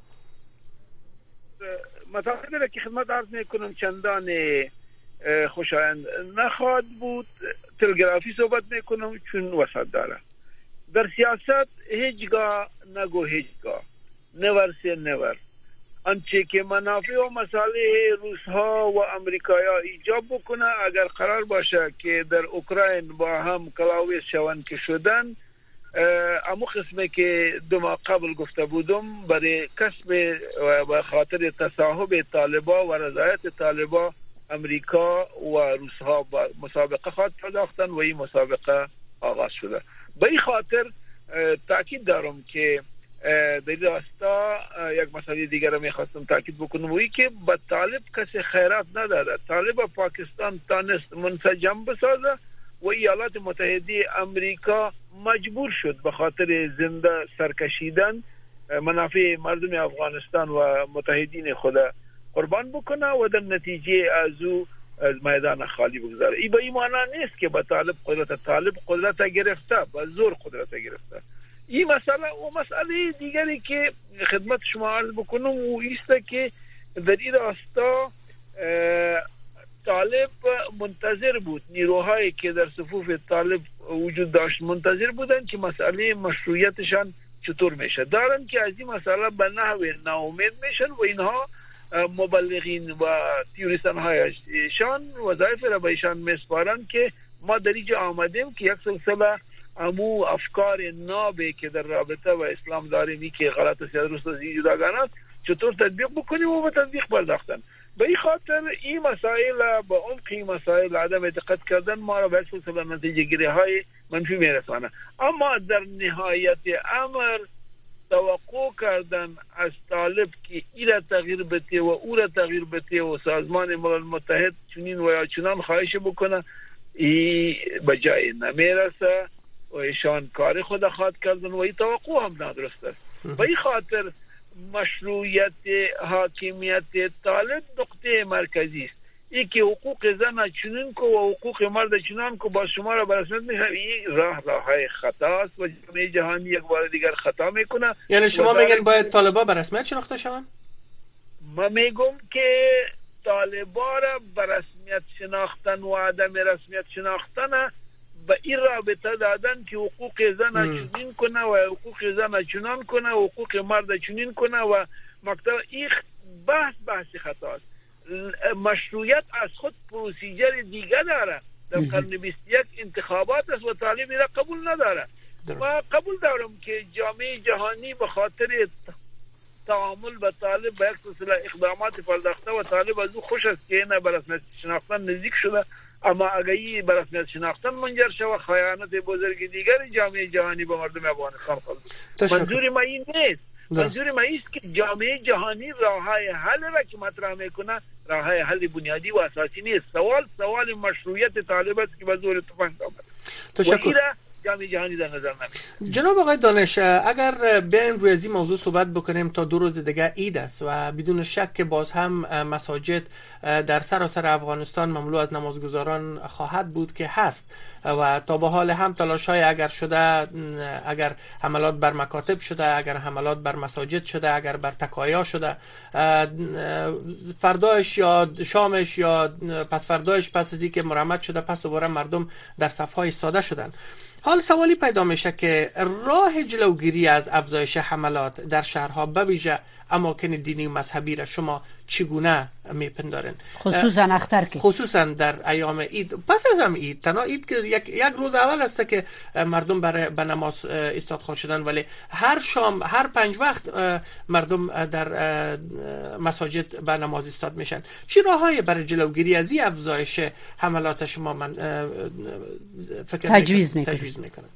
مطالبی را که خدمت عرض میکنم چندان خوشایند نخواهد بود. تلگرافی صحبت میکنم چون وسط داره. در سیاست هیچگاه نگو هیچگاه، نور سه نور. آنچه که منافع و مصالح روس‌ها و امریکایی‌ها ایجاب بکنه، اگر قرار باشه که در اوکراین با هم کلاویز شوند که شدن، امو قسمه که دو ماه قبل گفته بودم برای کسب و خاطر تصاحب طالبا و رضایت طالبا امریکا و روس‌ها با مسابقه خواهد پرداختن و این مسابقه آغاز شده. به این خاطر تاکید دارم که در این راستا یک مسئله دیگر رو میخواستم تاکید بکنم وی که به طالب کسی خیرات نداده. طالب پاکستان تانست منسجم بسازه و ایالات متحده امریکا مجبور شد به خاطر زنده سرکشیدن منافع مردم افغانستان و متحدین خود قربان بکنه و در نتیجه از او از میدان خالی بگذاره. این به این معنی نیست که به طالب قدرت طالب قدرت گرفته، به زور قدرت گرفته. این مسئله و مسئله دیگری که خدمت شما عرض بکنم و ایست که در این راستا طالب منتظر بود، نیروهایی که در صفوف طالب وجود داشت منتظر بودن که مسئله مشروعیتشان چطور میشه، دارن که از این مسئله به نحو ناامید میشن و اینها مبلغین و تیوریستان هایشان وظایف را به ایشان میسپارن که ما در اینجا آمدیم که یک سلسله امو افکار نابه که در رابطه و اسلام داریم که غلط است یا درست است جداگانه است چطور تطبیق بکنیم و به تطبیق پرداختن. به این خاطر این مسائل با عمق این مسائل عدم دقت کردن ما را به یک سلسله نتیجه گیری های منفی میرسانه. اما در نهایت امر توقع کردن از طالب که این را تغییر بده و او را تغییر بده و سازمان ملل متحد چنین و یا چنان خواهش بکنه این به جای نمیرسه و ایشان کار خود خواهد کردن و این توقع هم نادرست است. به این خاطر مشروعیت حاکمیت طالب نقطه مرکزی است. این که حقوق زن چنین کو و حقوق مرد چنان کو با شما را برسند میشه، این راه راه خطا است و جامعه جهانی یک بار دیگر خطا میکنه. یعنی شما میگن باید طالبا به رسمیت شناخته شوند؟ ما میگم که طالبا را به رسمیت شناختن و عدم رسمیت شناختن به این رابطه دادن که حقوق زن چنین کنه و حقوق زن چنان کنه و حقوق مرد چنین کنه و مکتب این بحث بحث خطا است. مشروعیت از خود پروسیجر دیگه داره. در قرن بیست و یک انتخابات است و طالب را قبول نداره. ما قبول دارم که جامعه جهانی به خاطر تعامل با طالب به یک سلسله اقدامات پرداخته و طالب از او خوش است که نه به رسمیت شناختن نزدیک شده، اما اگر این به رسمیت شناختن منجر شود خیانت بزرگ دیگر جامعه جهانی به مردم افغانستان خواهد. منظور ما این نیست. منظور ما ایست که جامعه جهانی راههای حل را که مطرح میکنه راههای حل بنیادی و اساسی نیست. سوال سوال مشروعیت طالب است که به زور تفنگ آمده. تشکر. جامعه جهانی در نظر نمیگیره. جناب آقای دانش، اگر بیایم روی این موضوع صحبت بکنیم تا دو روز دیگه عید است و بدون شک که باز هم مساجد در سراسر افغانستان مملو از نمازگزاران خواهد بود که هست و تا به حال هم تلاش های اگر شده، اگر حملات بر مکاتب شده، اگر حملات بر مساجد شده، اگر بر تکایا شده، فرداش یا شامش یا پس فرداش پس از اینکه مرمت شده پس دوباره مردم در صفهای ساده شدن. حال سوالی پیدا میشه که راه جلوگیری از افزایش حملات در شهرها به ویژه اماکن دینی و مذهبی را شما چگونه میپندارین؟ خصوصا اختر که خصوصا در ایام عید، پس از هم عید، تنها عید که یک, یک روز اول است که مردم برای به نماز استادخواه شدن، ولی هر شام هر پنج وقت مردم در مساجد به نماز استاد میشن. چی راههایی برای جلوگیری از این افزایش حملات شما من فکر تجویز میکنم؟ تجویز میکنم.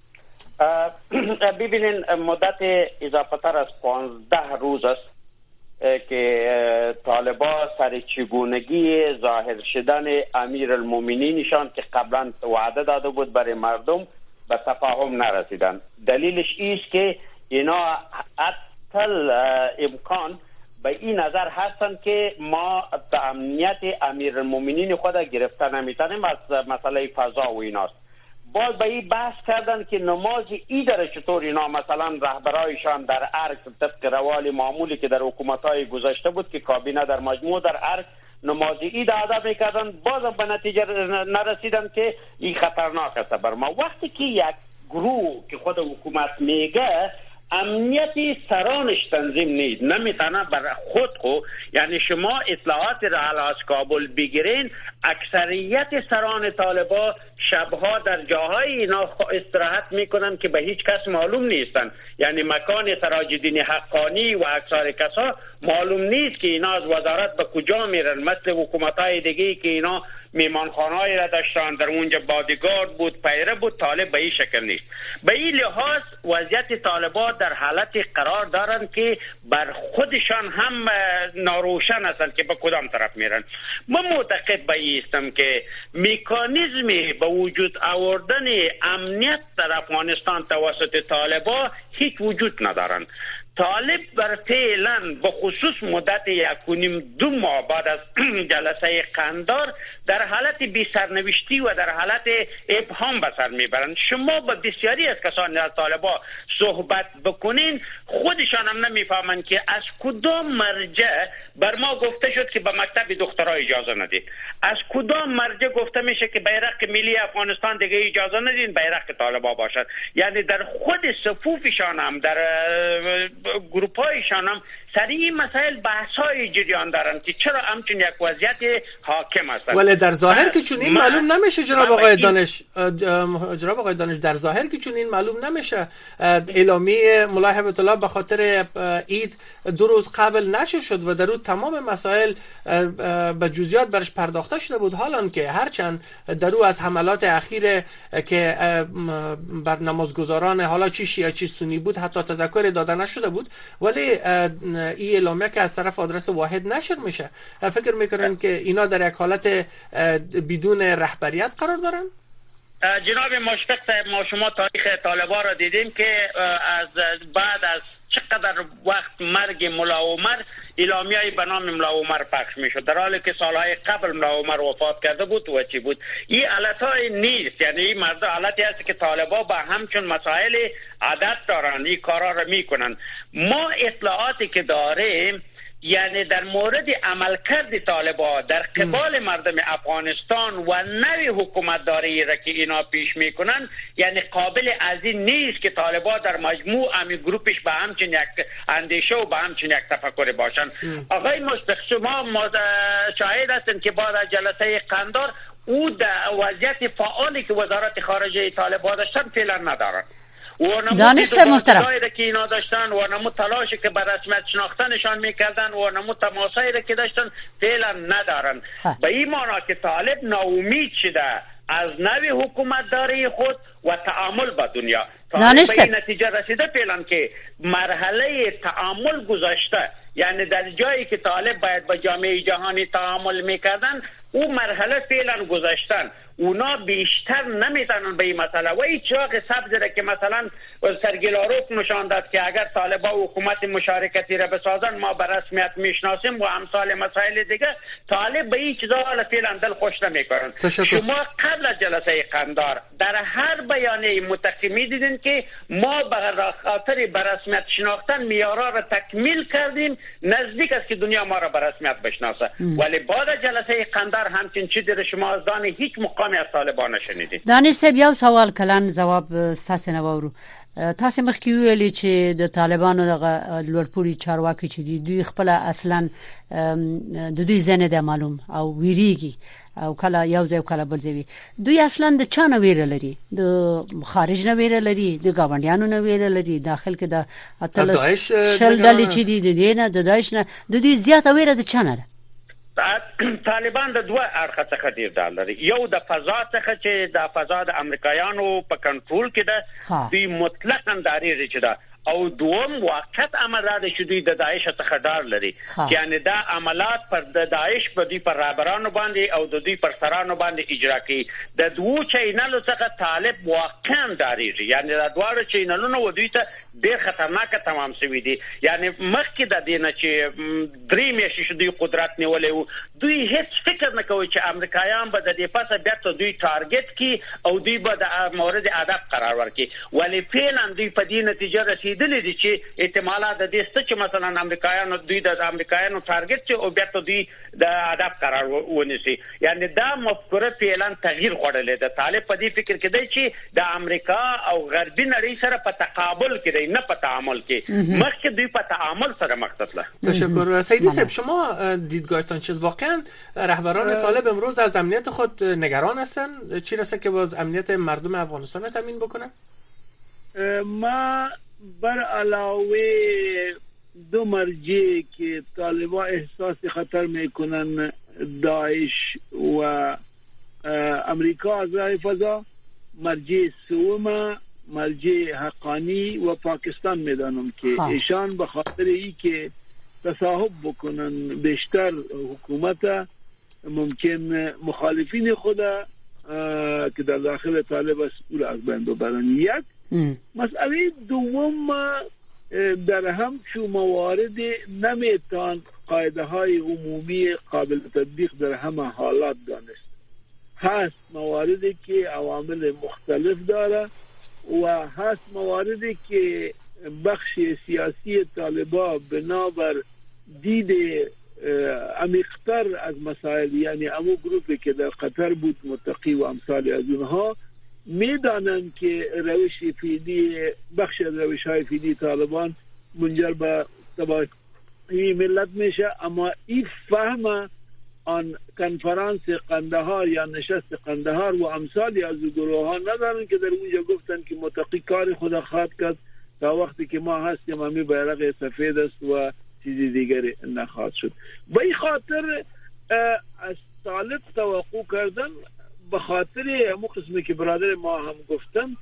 ببینین مدت اضافه تر از پانزده روز است که طالبا سر چگونگی ظاهر شدن امیرالمومنینشان که قبلا وعده داده بود برای مردم به تفاهم نرسیدن. دلیلش ایست که اینا اطل امکان به این نظر هستند که ما به امنیت امیرالمومنین خود گرفته نمیتونیم از مسئله فضا و ایناست. باز به این بحث کردن که نماز عید را چطور اینا مثلا رهبرایشان در ارگ طبق روال معمولی که در حکومت‌های گذشته بود که کابینه در مجموع در ارگ نماز عید ادا می‌کردن، باز به نتیجه نرسیدن که این خطرناک است بر ما. وقتی که یک گروه که خود حکومت میگه امنیت سرانش تنظیم نیست، نمیتونه بر خود خو، یعنی شما اطلاعات را از کابل بگیرین، اکثریت سران طالبا شبها در جاهای اینا استراحت میکنن که به هیچ کس معلوم نیستن. یعنی مکان سراجالدین حقانی و اکثر کسا معلوم نیست که اینا از وزارت به کجا میرن، مثل حکومتای دیگه که اینا میمانخانه‌ای را داشتن، در اونجا بادیگارد بود، پیره بود. طالب به این شکل نیست. به این لحاظ وضعیت طالبان در حالتی قرار دارند که بر خودشان هم ناروشن هستند که به کدام طرف میرن. من معتقد به این هستم که مکانیزمی به وجود آوردن امنیت در افغانستان توسط طالبان هیچ وجود ندارند. طالب بر فعلا به خصوص مدت یک و نیم دو ماه بعد از جلسه قندار در حالت بی سرنوشتی و در حالت ابهام به سر میبرند. شما با بسیاری از کسان از طالبا صحبت بکنین، خودشان هم نمیفهمند که از کدام مرجع بر ما گفته شد که به مکتب دخترها اجازه ندید، از کدام مرجع گفته میشه که بیرق ملی افغانستان دیگه اجازه ندید بیرق طالبا باشد. یعنی در خود صفوفشان هم در گروپایشان هم سر این مسائل بحث‌های جریان دارند که چرا همچون یک وضعیت حاکم است. ولی در ظاهر که چون این معلوم نمیشه جناب آقای دانش جناب آقای دانش در ظاهر که چون این معلوم نمیشه. اعلامیه ملا هیبت الله به خاطر عید دو روز قبل نشر شد و در اون تمام مسائل به جزئیات برش پرداخته شده بود، حالان که هرچند در او از حملات اخیر که بر نمازگزاران حالا چی شیعه چی سنی بود حتی تذکر داده نشده بود، ولی این اعلامیه که از طرف آدرس واحد نشر میشه، فکر میکنن که اینا در یک حالت بدون رهبریت قرار دارن؟ جناب مشفق صاحب، ما شما تاریخ طالبان را دیدیم که از بعد از چقدر وقت مرگ ملا عمر اعلامیه‌ای به نام ملا عمر پخش میشد، در حالی که سالهای قبل ملا عمر وفات کرده بود و چی بود. این حالتهای نیست، یعنی این مرد حالتی هست که طالبان با همچون مسائل عادت دارن، این کارا را میکنن. ما اطلاعاتی که داریم یعنی در مورد عملکرد طالبان در قبال مردم افغانستان و نوع حکومتداری را که اینا پیش میکنن، یعنی قابل از این نیست که طالبان در مجموع امی گروپش به همچین یک اندیشه و به همچین یک تفکر باشن. آقای مشفق، شما شاهد هستند که بعد از جلسه قندار او در وضعیت فعالی که وزارت خارجه طالبان داشتن فعلا ندارن. دانش محترم که اینا داشتن و نمو تلاشی که بر رسمیت شناختنشان میکردن و نمو تماسایی که داشتن فعلا ندارن. به این معنا که طالب ناامید شده از نوع حکومتداری خود و تعامل با دنیا. طالب به این نتیجه رسیده فعلا که مرحله تعامل گذاشته، یعنی در جایی که طالب باید با جامعه جهانی تعامل میکردن او مرحله فعلا گذاشتن. اونا بیشتر نمیتونن به این مسئله و این چراغ سبز را که مثلا سرگیلاروف نشان داد که اگر طالبان حکومت مشارکتی را بسازن ما به رسمیت میشناسیم و امثال مسائل دیگه، طالب به این چیزا حالا فعلا دل خوش نمیکنن. شما قبل از جلسه قندار در هر بیانیه متقی دیدین که ما به خاطر به رسمیت شناختن میارا را تکمیل کردیم، نزدیک است که دنیا ما را به رسمیت بشناسه. ولی بعد از جلسه قندار همچین چیزی را شما از دان هیچ مقام از طالبان نشنیدید. دانش صاحب یو سوال کلن جواب ستاسو نه وورو. تاسو مخکې ویلي چې د طالبانو دغه لوړپوړي چارواکي چې دي دوی خپل اصلا د دوی ځنه د معلوم او ویریږي او کله یو ځای کله بل ځای دوی اصلا د چا نه ویره لري، د خارج نه ویره لري، د گاونډیانو نه ویره لري، داخل کې د اتلس شل ډلې چې دي د دې نه د داعش نه د دوی زیاته ویره د چا نه ده؟ طالبان د دوه اړخه څخه ډیر ډال لري. یو د فضا څخه چې د فضا د امریکایانو په کنټرول کې ده، دوی مطلقاً داري چې ده، او دوم واقعیت امر را ده چې دوی د داعش څخه ډار لري، یعنی دا عملات پر د داعش په دوی پر رهبرانو باندې او د دوی پر سرانو باندې اجرا کوي. د دوه چینلو څخه طالب واقعاً داري، یعنی د دوه چینلونو و دوی ته ډیر خطرناک تمام شوی دي. یعنی مخکې د دینه چې درې میاشتې شو دوی قدرت نیولې وو، دوی هیڅ فکر نه کوي چې امریکایان به د دې پاسه بیا ته دوی ټارګټ کی او دوی به د مورد هدف قرار ورکړي. ولی فعلا دوی په دې نتیجه رسیدلې دي چې احتمالات د دې ست چې مثلا امریکایانو دوی د امریکایانو ټارګټ چې او بیا ته دوی د هدف قرار ونیسي. یعنی دا مفکوره فعلا تغییر غوړلې ده. طالب په دې فکر کې دی چې د امریکا او غربي نړۍ سره په تقابل کې نه په تعامل کې، مخکې دوی په تعامل سره مقصد له. تشکر. سیدی صاحب، شما دیدگاهتان چیز؟ واقعا رهبران طالب امروز از امنیت خود نگران هستند؟ چی رسه که باز امنیت مردم افغانستان رو تامین بکنن؟ ما بر علاوه دو مرجع که طالبان احساس خطر میکنن، داعش و امریکا از راه فضا، مرجع سوم مرجع حقانی و پاکستان میدانم که ایشان به خاطر ای که تصاحب بکنن بیشتر حکومت، ممکن مخالفین خود که در داخل طالب است او را از بین ببرن. یک مسئله دوم، در همچو موارد نمیتوان قاعده های عمومی قابل تطبیق در همه حالات دانست. هست مواردی که عوامل مختلف داره و هست مواردی که بخش سیاسی طالبا بنابر دید عمیق‌تر از مسائل، یعنی امو گروپی که در قطر بود متقی و امثال از اونها، میدانند که روش فیدی بخش از روش های فیدی طالبان منجر به تباهی ملت میشه، اما این فهم آن کنفرانس قندهار یا نشست قندهار و امثالی از گروه ها ندارن که در اونجا گفتن که متقی کار خدا خواهد کرد تا وقتی که ما هستیم همی بیرق سفید است و چیزی دیگری نخواهد شد. به این خاطر از طالب توقع کردن، به خاطر همون قسمی که برادر ما هم گفتن،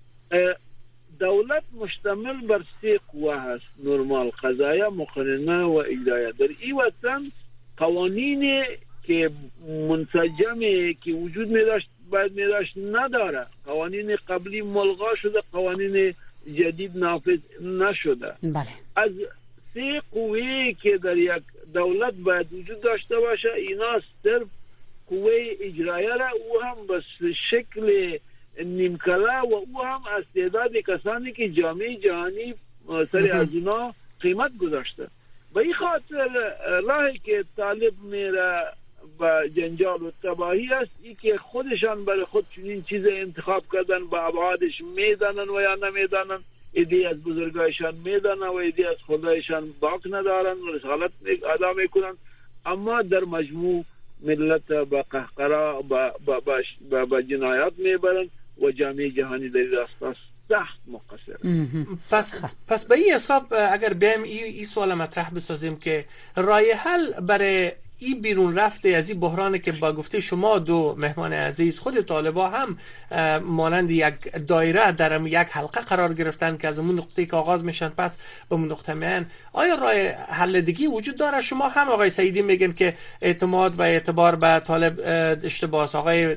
دولت مشتمل بر سه قوه هست: نورمال، قضایه، مقننه و اجرایه. در این وطن قوانین که منسجمه که وجود می داشت باید می داشت نداره. قوانین قبلی ملغا شده، قوانین جدید نافذ نشده. بله. از سه قوه که در یک دولت باید وجود داشته باشه، اینا صرف قوه اجرایه را او هم به شکل نیمکله و او هم از تعداد کسانی که جامعه جهانی سر از اونا قیمت گذاشته. به این خاطر راهی که طالب میره و جنجال و تباهی است، ای که خودشان برای خود چنین چیز انتخاب کردن، با ابعادش میدانن و یا نمیدانن، ایده از بزرگایشان میدانن و ایده از خدایشان باک ندارن و رسالت ادا میکنن، اما در مجموع ملت با قهقرا با, با, با, با, با جنایات میبرن و جامعه جهانی در راست سخت مقصر. پس پس به این حساب اگر بیم این ای سوال مطرح بسازیم که راه حل برای این بیرون رفته از این بحرانی که با گفته شما دو مهمان عزیز خود طالبا هم مانند یک دایره در یک حلقه قرار گرفتن که از اون نقطه که آغاز میشن پس به اون نقطه میان، آیا راه حل دیگه وجود داره؟ شما هم آقای سعیدی میگن که اعتماد و اعتبار به طالب اشتباهه، آقای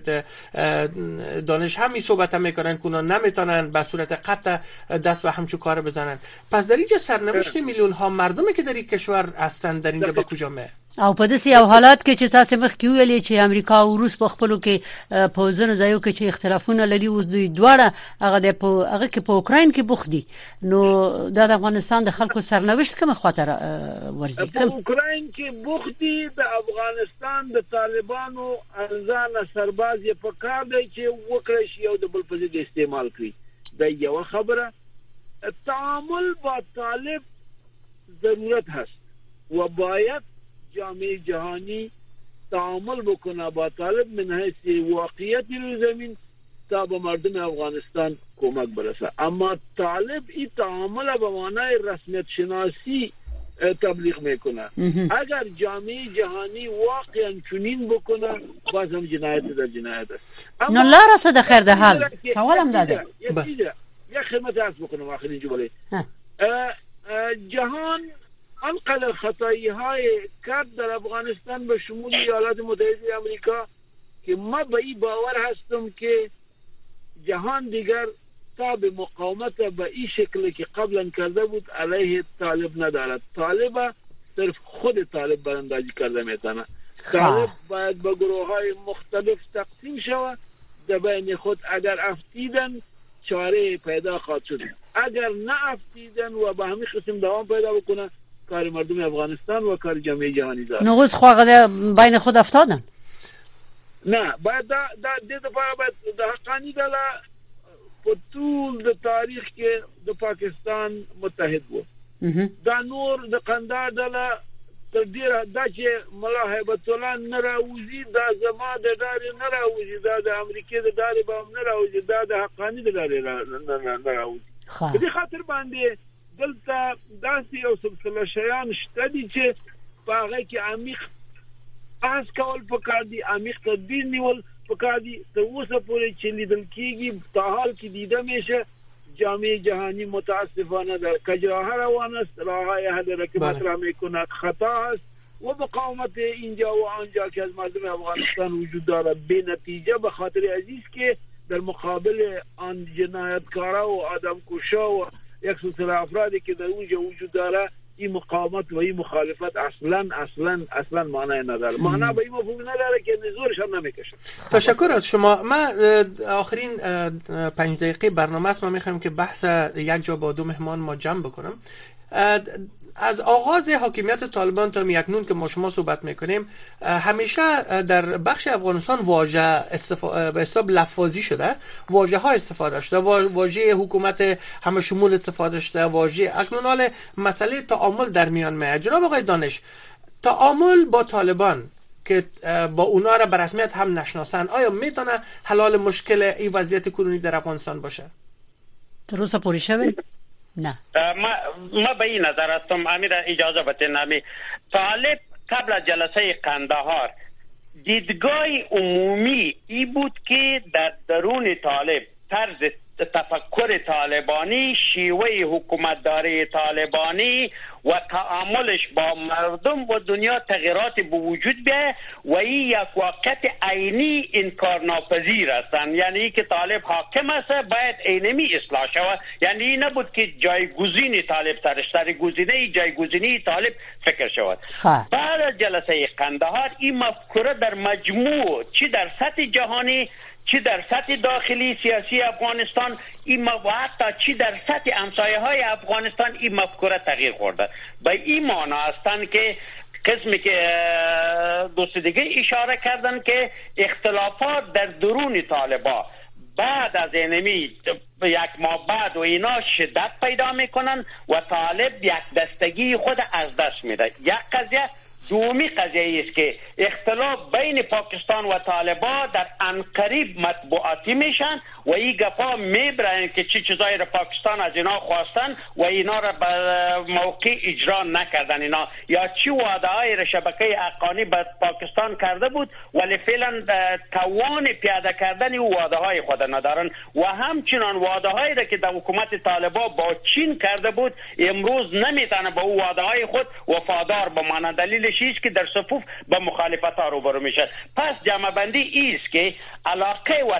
دانش هم این صحبت هم میکنن که اونا نمیتونن به صورت قطع دست به همچون کار بزنن. پس در اینجا سرنوشت میلیون ها مردمی که در این کشور هستن در اینجا به کجا میه؟ او په داسې یو حالات کې چې تاسو مخکې ویلې چې امریکا او روس په خپلو کې په ځینو ځایو کې چې اختلافونه لري، اوس دوی دواړه هغه د په هغه کې په اوکراین کې بوخت دي، نو د افغانستان د خلکو سرنوشت کومه خاطر ورزي؟ په اوکراین کې بوخت دي، د افغانستان د طالبانو ارزانه سرباز یې په کار دی چې وکړي شي او د بل په ضد استعمال کړي. دا یو خبره. تعامل با طالب ضرورت هست و باید جامعه جهانی تعامل بکنه با طالب من حیث واقعیتی روی زمین تا به مردم افغانستان کمک برسه. اما طالب این تعامل به معنای رسمیت شناسی تبلیغ میکنه. اگر جامعه جهانی واقعا چنین بکنه باز هم جنایت در جنایت است. نو لا راسه د خیر د حال سوالم داده یک خدمت عرض بکنم آخرین جمله. جهان انقدر خطایی های کرد در افغانستان به شمول ایالات متحده امریکا که ما به این باور هستم که جهان دیگر تا به مقاومت به این شکل که قبلا کرده بود علیه طالب ندارد. طالب صرف خود طالب براندازی کرده میتونه. طالب باید به گروه های مختلف تقسیم شود، در بین خود اگر افتیدن چاره پیدا خواهد شد، اگر نه افتیدن و به همین قسم دوام پیدا بکنه کار مردم افغانستان و کار جامعه جهانی داره. نوز خواهد بین خود افتادن؟ نه، باید دا دا دې دفعه باید د حقانی ډله په ټول د تاریخ کې د پاکستان متحد وو. دا نور د قندهار ډله تر ډیره دا چې ملا هیبت الله نه راوځي، دا زما د ډارې نه راوځي، دا د امریکې د ډارې به هم نه راوځي، دا د حقانی د ډارې نه راوځي. په دې خاطر باندې دلته داسې یو سلسله شیان شته دي چې په هغه کې عمیق بحث کول پکار دي، عمیق تدبیر نیول پکار دي تر اوسه پورې چې لیدل کېږي په حال کې دیده میشه جامعه جهانی متاسفانه در کجراها روان است، راههای حل رقابت را میکند خطا است و مقاومت اینجا و آنجا که از مردم افغانستان وجود دارد به نتیجه به خاطر عزیز که در مقابل آن جنایتکارا و آدم کشا و یک سلسله افرادی که در اونجا وجود داره این مقاومت و این مخالفت اصلا اصلا اصلا معنی نداره، معنی به این مفهوم نداره که نزورش هم نمیکشه. تشکر از شما. ما آخرین پنج دقیقه برنامه است، ما میخوایم که بحث یک جا با دو مهمان ما جمع بکنم. از آغاز حاکمیت طالبان تا اکنون که ما شما صحبت میکنیم همیشه در بخش افغانستان واژه استفا... به حساب لفاظی شده، واژه ها استفاده شده، واژه حکومت همه شمول استفاده شده، واژه اکنون حال مسئله تعامل در میان میاد. جناب آقای دانش، تعامل با طالبان که با اونا را به رسمیت هم نشناسن آیا میتونه حل مشکل این وضعیت کنونی در افغانستان باشه؟ تروسا پوری شوه؟ نه ما ما به این نظر هستم. امیر اجازه بدین، امی طالب قبل از جلسه قندهار دیدگاه عمومی ای بود که در درون طالب طرز تفکر طالبانی، شیوه حکومتداری طالبانی و تعاملش با مردم و دنیا تغییرات به وجود بیه و این یک واقعیت عینی انکار ناپذیر هستند. یعنی که طالب حاکم است باید عینمی اصلاح شود، یعنی نبود که جایگزینی طالب سرش سر گزینه جایگزینی طالب فکر شود. بعد از جلسه قندهار این مفکوره در مجموع چی در سطح جهانی چی در سطح داخلی سیاسی افغانستان این حتی چی در سطح همسایه های افغانستان این مفکوره تغییر خورده. به این معنا هستند که قسمی که دوست دیگه اشاره کردن که اختلافات در درون طالبا بعد از اینمی یک ماه بعد و اینا شدت پیدا میکنن و طالب یک دستگی خود از دست میده. یک قضیه. دومی قضیه است که اختلاف بین پاکستان و طالبان در انقریب مطبوعاتی میشن و این گپا میبرن که چه چیزایی را پاکستان از اینا خواستن و اینا را به موقع اجرا نکردن اینا، یا چی وعده های را شبکه حقانی به پاکستان کرده بود ولی فعلا توان پیاده کردن او وعده های خود ندارن و همچنان وعده هایی را که در حکومت طالبان با چین کرده بود امروز نمیتونه به او وعده های خود وفادار بمانه. دلیلش است که در صفوف به مخالفت ها روبرو میشه. پس جمع بندی است که علاقه و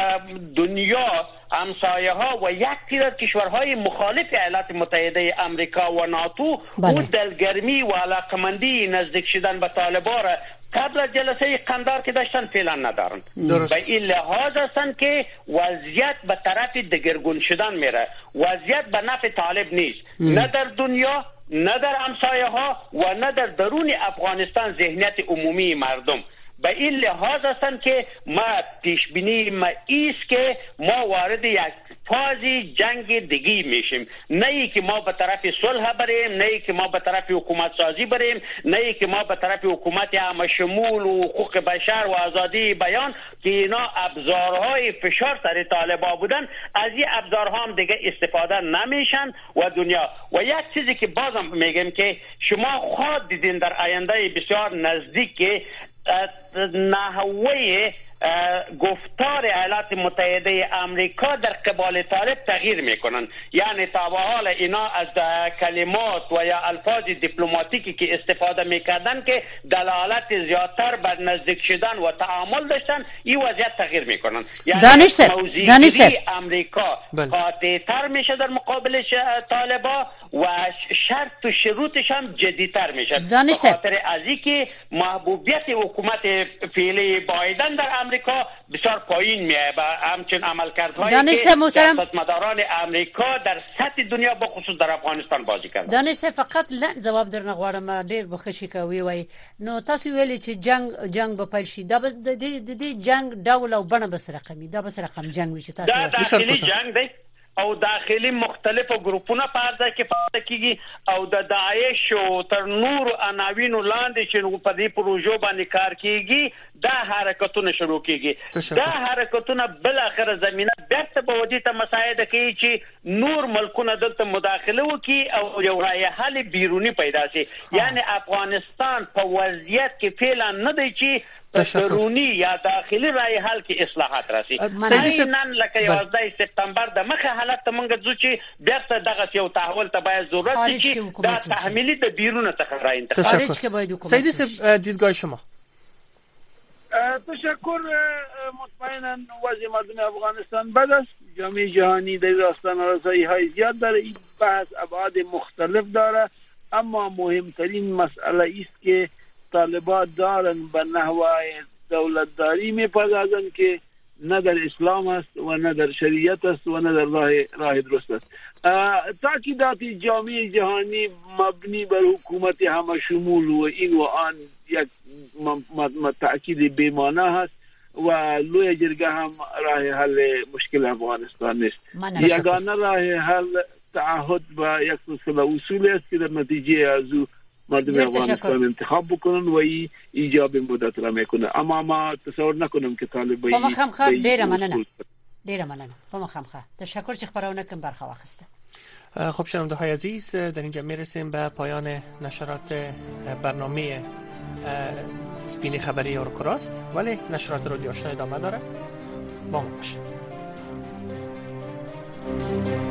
دنیا همسایه ها و یک تعداد کشورهای مخالف ایالات متحده امریکا و ناتو او دلگرمی و علاقمندی نزدیک شدن به طالبان را قبل از جلسه قندهار که داشتن فعلا ندارن. به این لحاظ هستند که وضعیت به طرف دگرگون شدن میره، وضعیت به نفع طالب نیست، نه در دنیا نه در همسایه ها و نه در درون افغانستان ذهنیت عمومی مردم. به این لحاظ هستند که ما پیش بینی ما ایست که ما وارد یک فازی جنگ دیگی میشیم، نه ای که ما به طرف صلح بریم، نه ای که ما به طرف حکومت سازی بریم، نه ای که ما به طرف حکومت همه شمول و حقوق بشر و آزادی بیان که اینا ابزارهای فشار سر طالبان بودن، از این ابزارها هم دیگه استفاده نمیشن و دنیا. و یک چیزی که بازم میگم که شما خود دیدین در آینده بسیار نزدیک که نحوه گفتار ایالات متحده امریکا در قبال طالب تغییر میکنن. یعنی تا به حال اینا از کلمات و یا الفاظ دیپلماتیکی که استفاده میکردن که دلالت زیادتر بر نزدیک شدن و تعامل داشتن، این وضعیت تغییر میکنن. یعنی موضوعی امریکا قاطع‌تر میشه در مقابل طالبا و شرط و شروطش هم جدی‌تر میشه. به خاطر از اینکه محبوبیت حکومت فعلی بایدن در امریکا بسیار پایین میاد و همچنین عملکردهایی که سیاستمداران امریکا در سطح دنیا به خصوص در افغانستان بازی کردن. دانش فقط لن جواب درنه غواړم ډیر بخښي کوي وای نو تاسو ویلي چې جنگ جنگ به پیل شي دا د دې جنگ ډول او بڼه به سره رقمي دا به سره رقم جنگ وي چې تاسو دا داخلي جنگ دی او داخلي مختلفو ګروپونو په ځای کې پاتې کیږي او د داعش او تر نور عناوینو لاندې چې په دې پروژو باندې کار کیږي دا حرکتونه شروع کیږي. دا حرکتونه بل اخر زمينه بیرته به ودی ته مساعده کوي چې نور ملکونه دلته مداخله وکړي او یو رای حل بیرونی پیدا شي. یعنی افغانستان په وضعیت کې فعلا نه دی چې درونی یا داخلي رای حل کې اصلاحات راشي. نن لکه یوازدای سپتامبر د مخه حالت مونږ ځو چې بیرته دغه یو تحول ته باید ضرورت چې دا تحمیلی د بیرون څخه را انتقال خارج کې باید حکومت. سیدی صاحب دیدگاه شما. تشکر. مطمئنا وضع مردم افغانستان بد است. جامعه جهانی در راستان رسایی های زیاد داره. این بحث ابعاد مختلف داره، اما مهمترین مسئله است که طالبان دارن به نحوه دولتداری میپردازن که نه در اسلام است و نه در شریعت است و نه در راه راه درست است. تاکیدات جامعه جهانی مبنی بر حکومت همه شمول و این و آن یک تاکید بی‌معنی است و لوی جرگه هم راه حل مشکل افغانستان نیست. یگانه راه حل تعهد با یک سلسله اصول است که در نتیجه از مردم افغانستان انتخاب بکنن و ای ایجاب مدت را میکنه. اما ما تصور نکنم که طالبایی ما خامخا ډیره مننه ډیره مننه ما خامخا تشکر چې خبرونه کوم برخه واخسته. خب شنونده های عزیز، در اینجا میرسیم به پایان نشرات برنامه سپین خبری اورکراست، ولی نشرات رادیو آشنا ادامه داره. با ما باشید.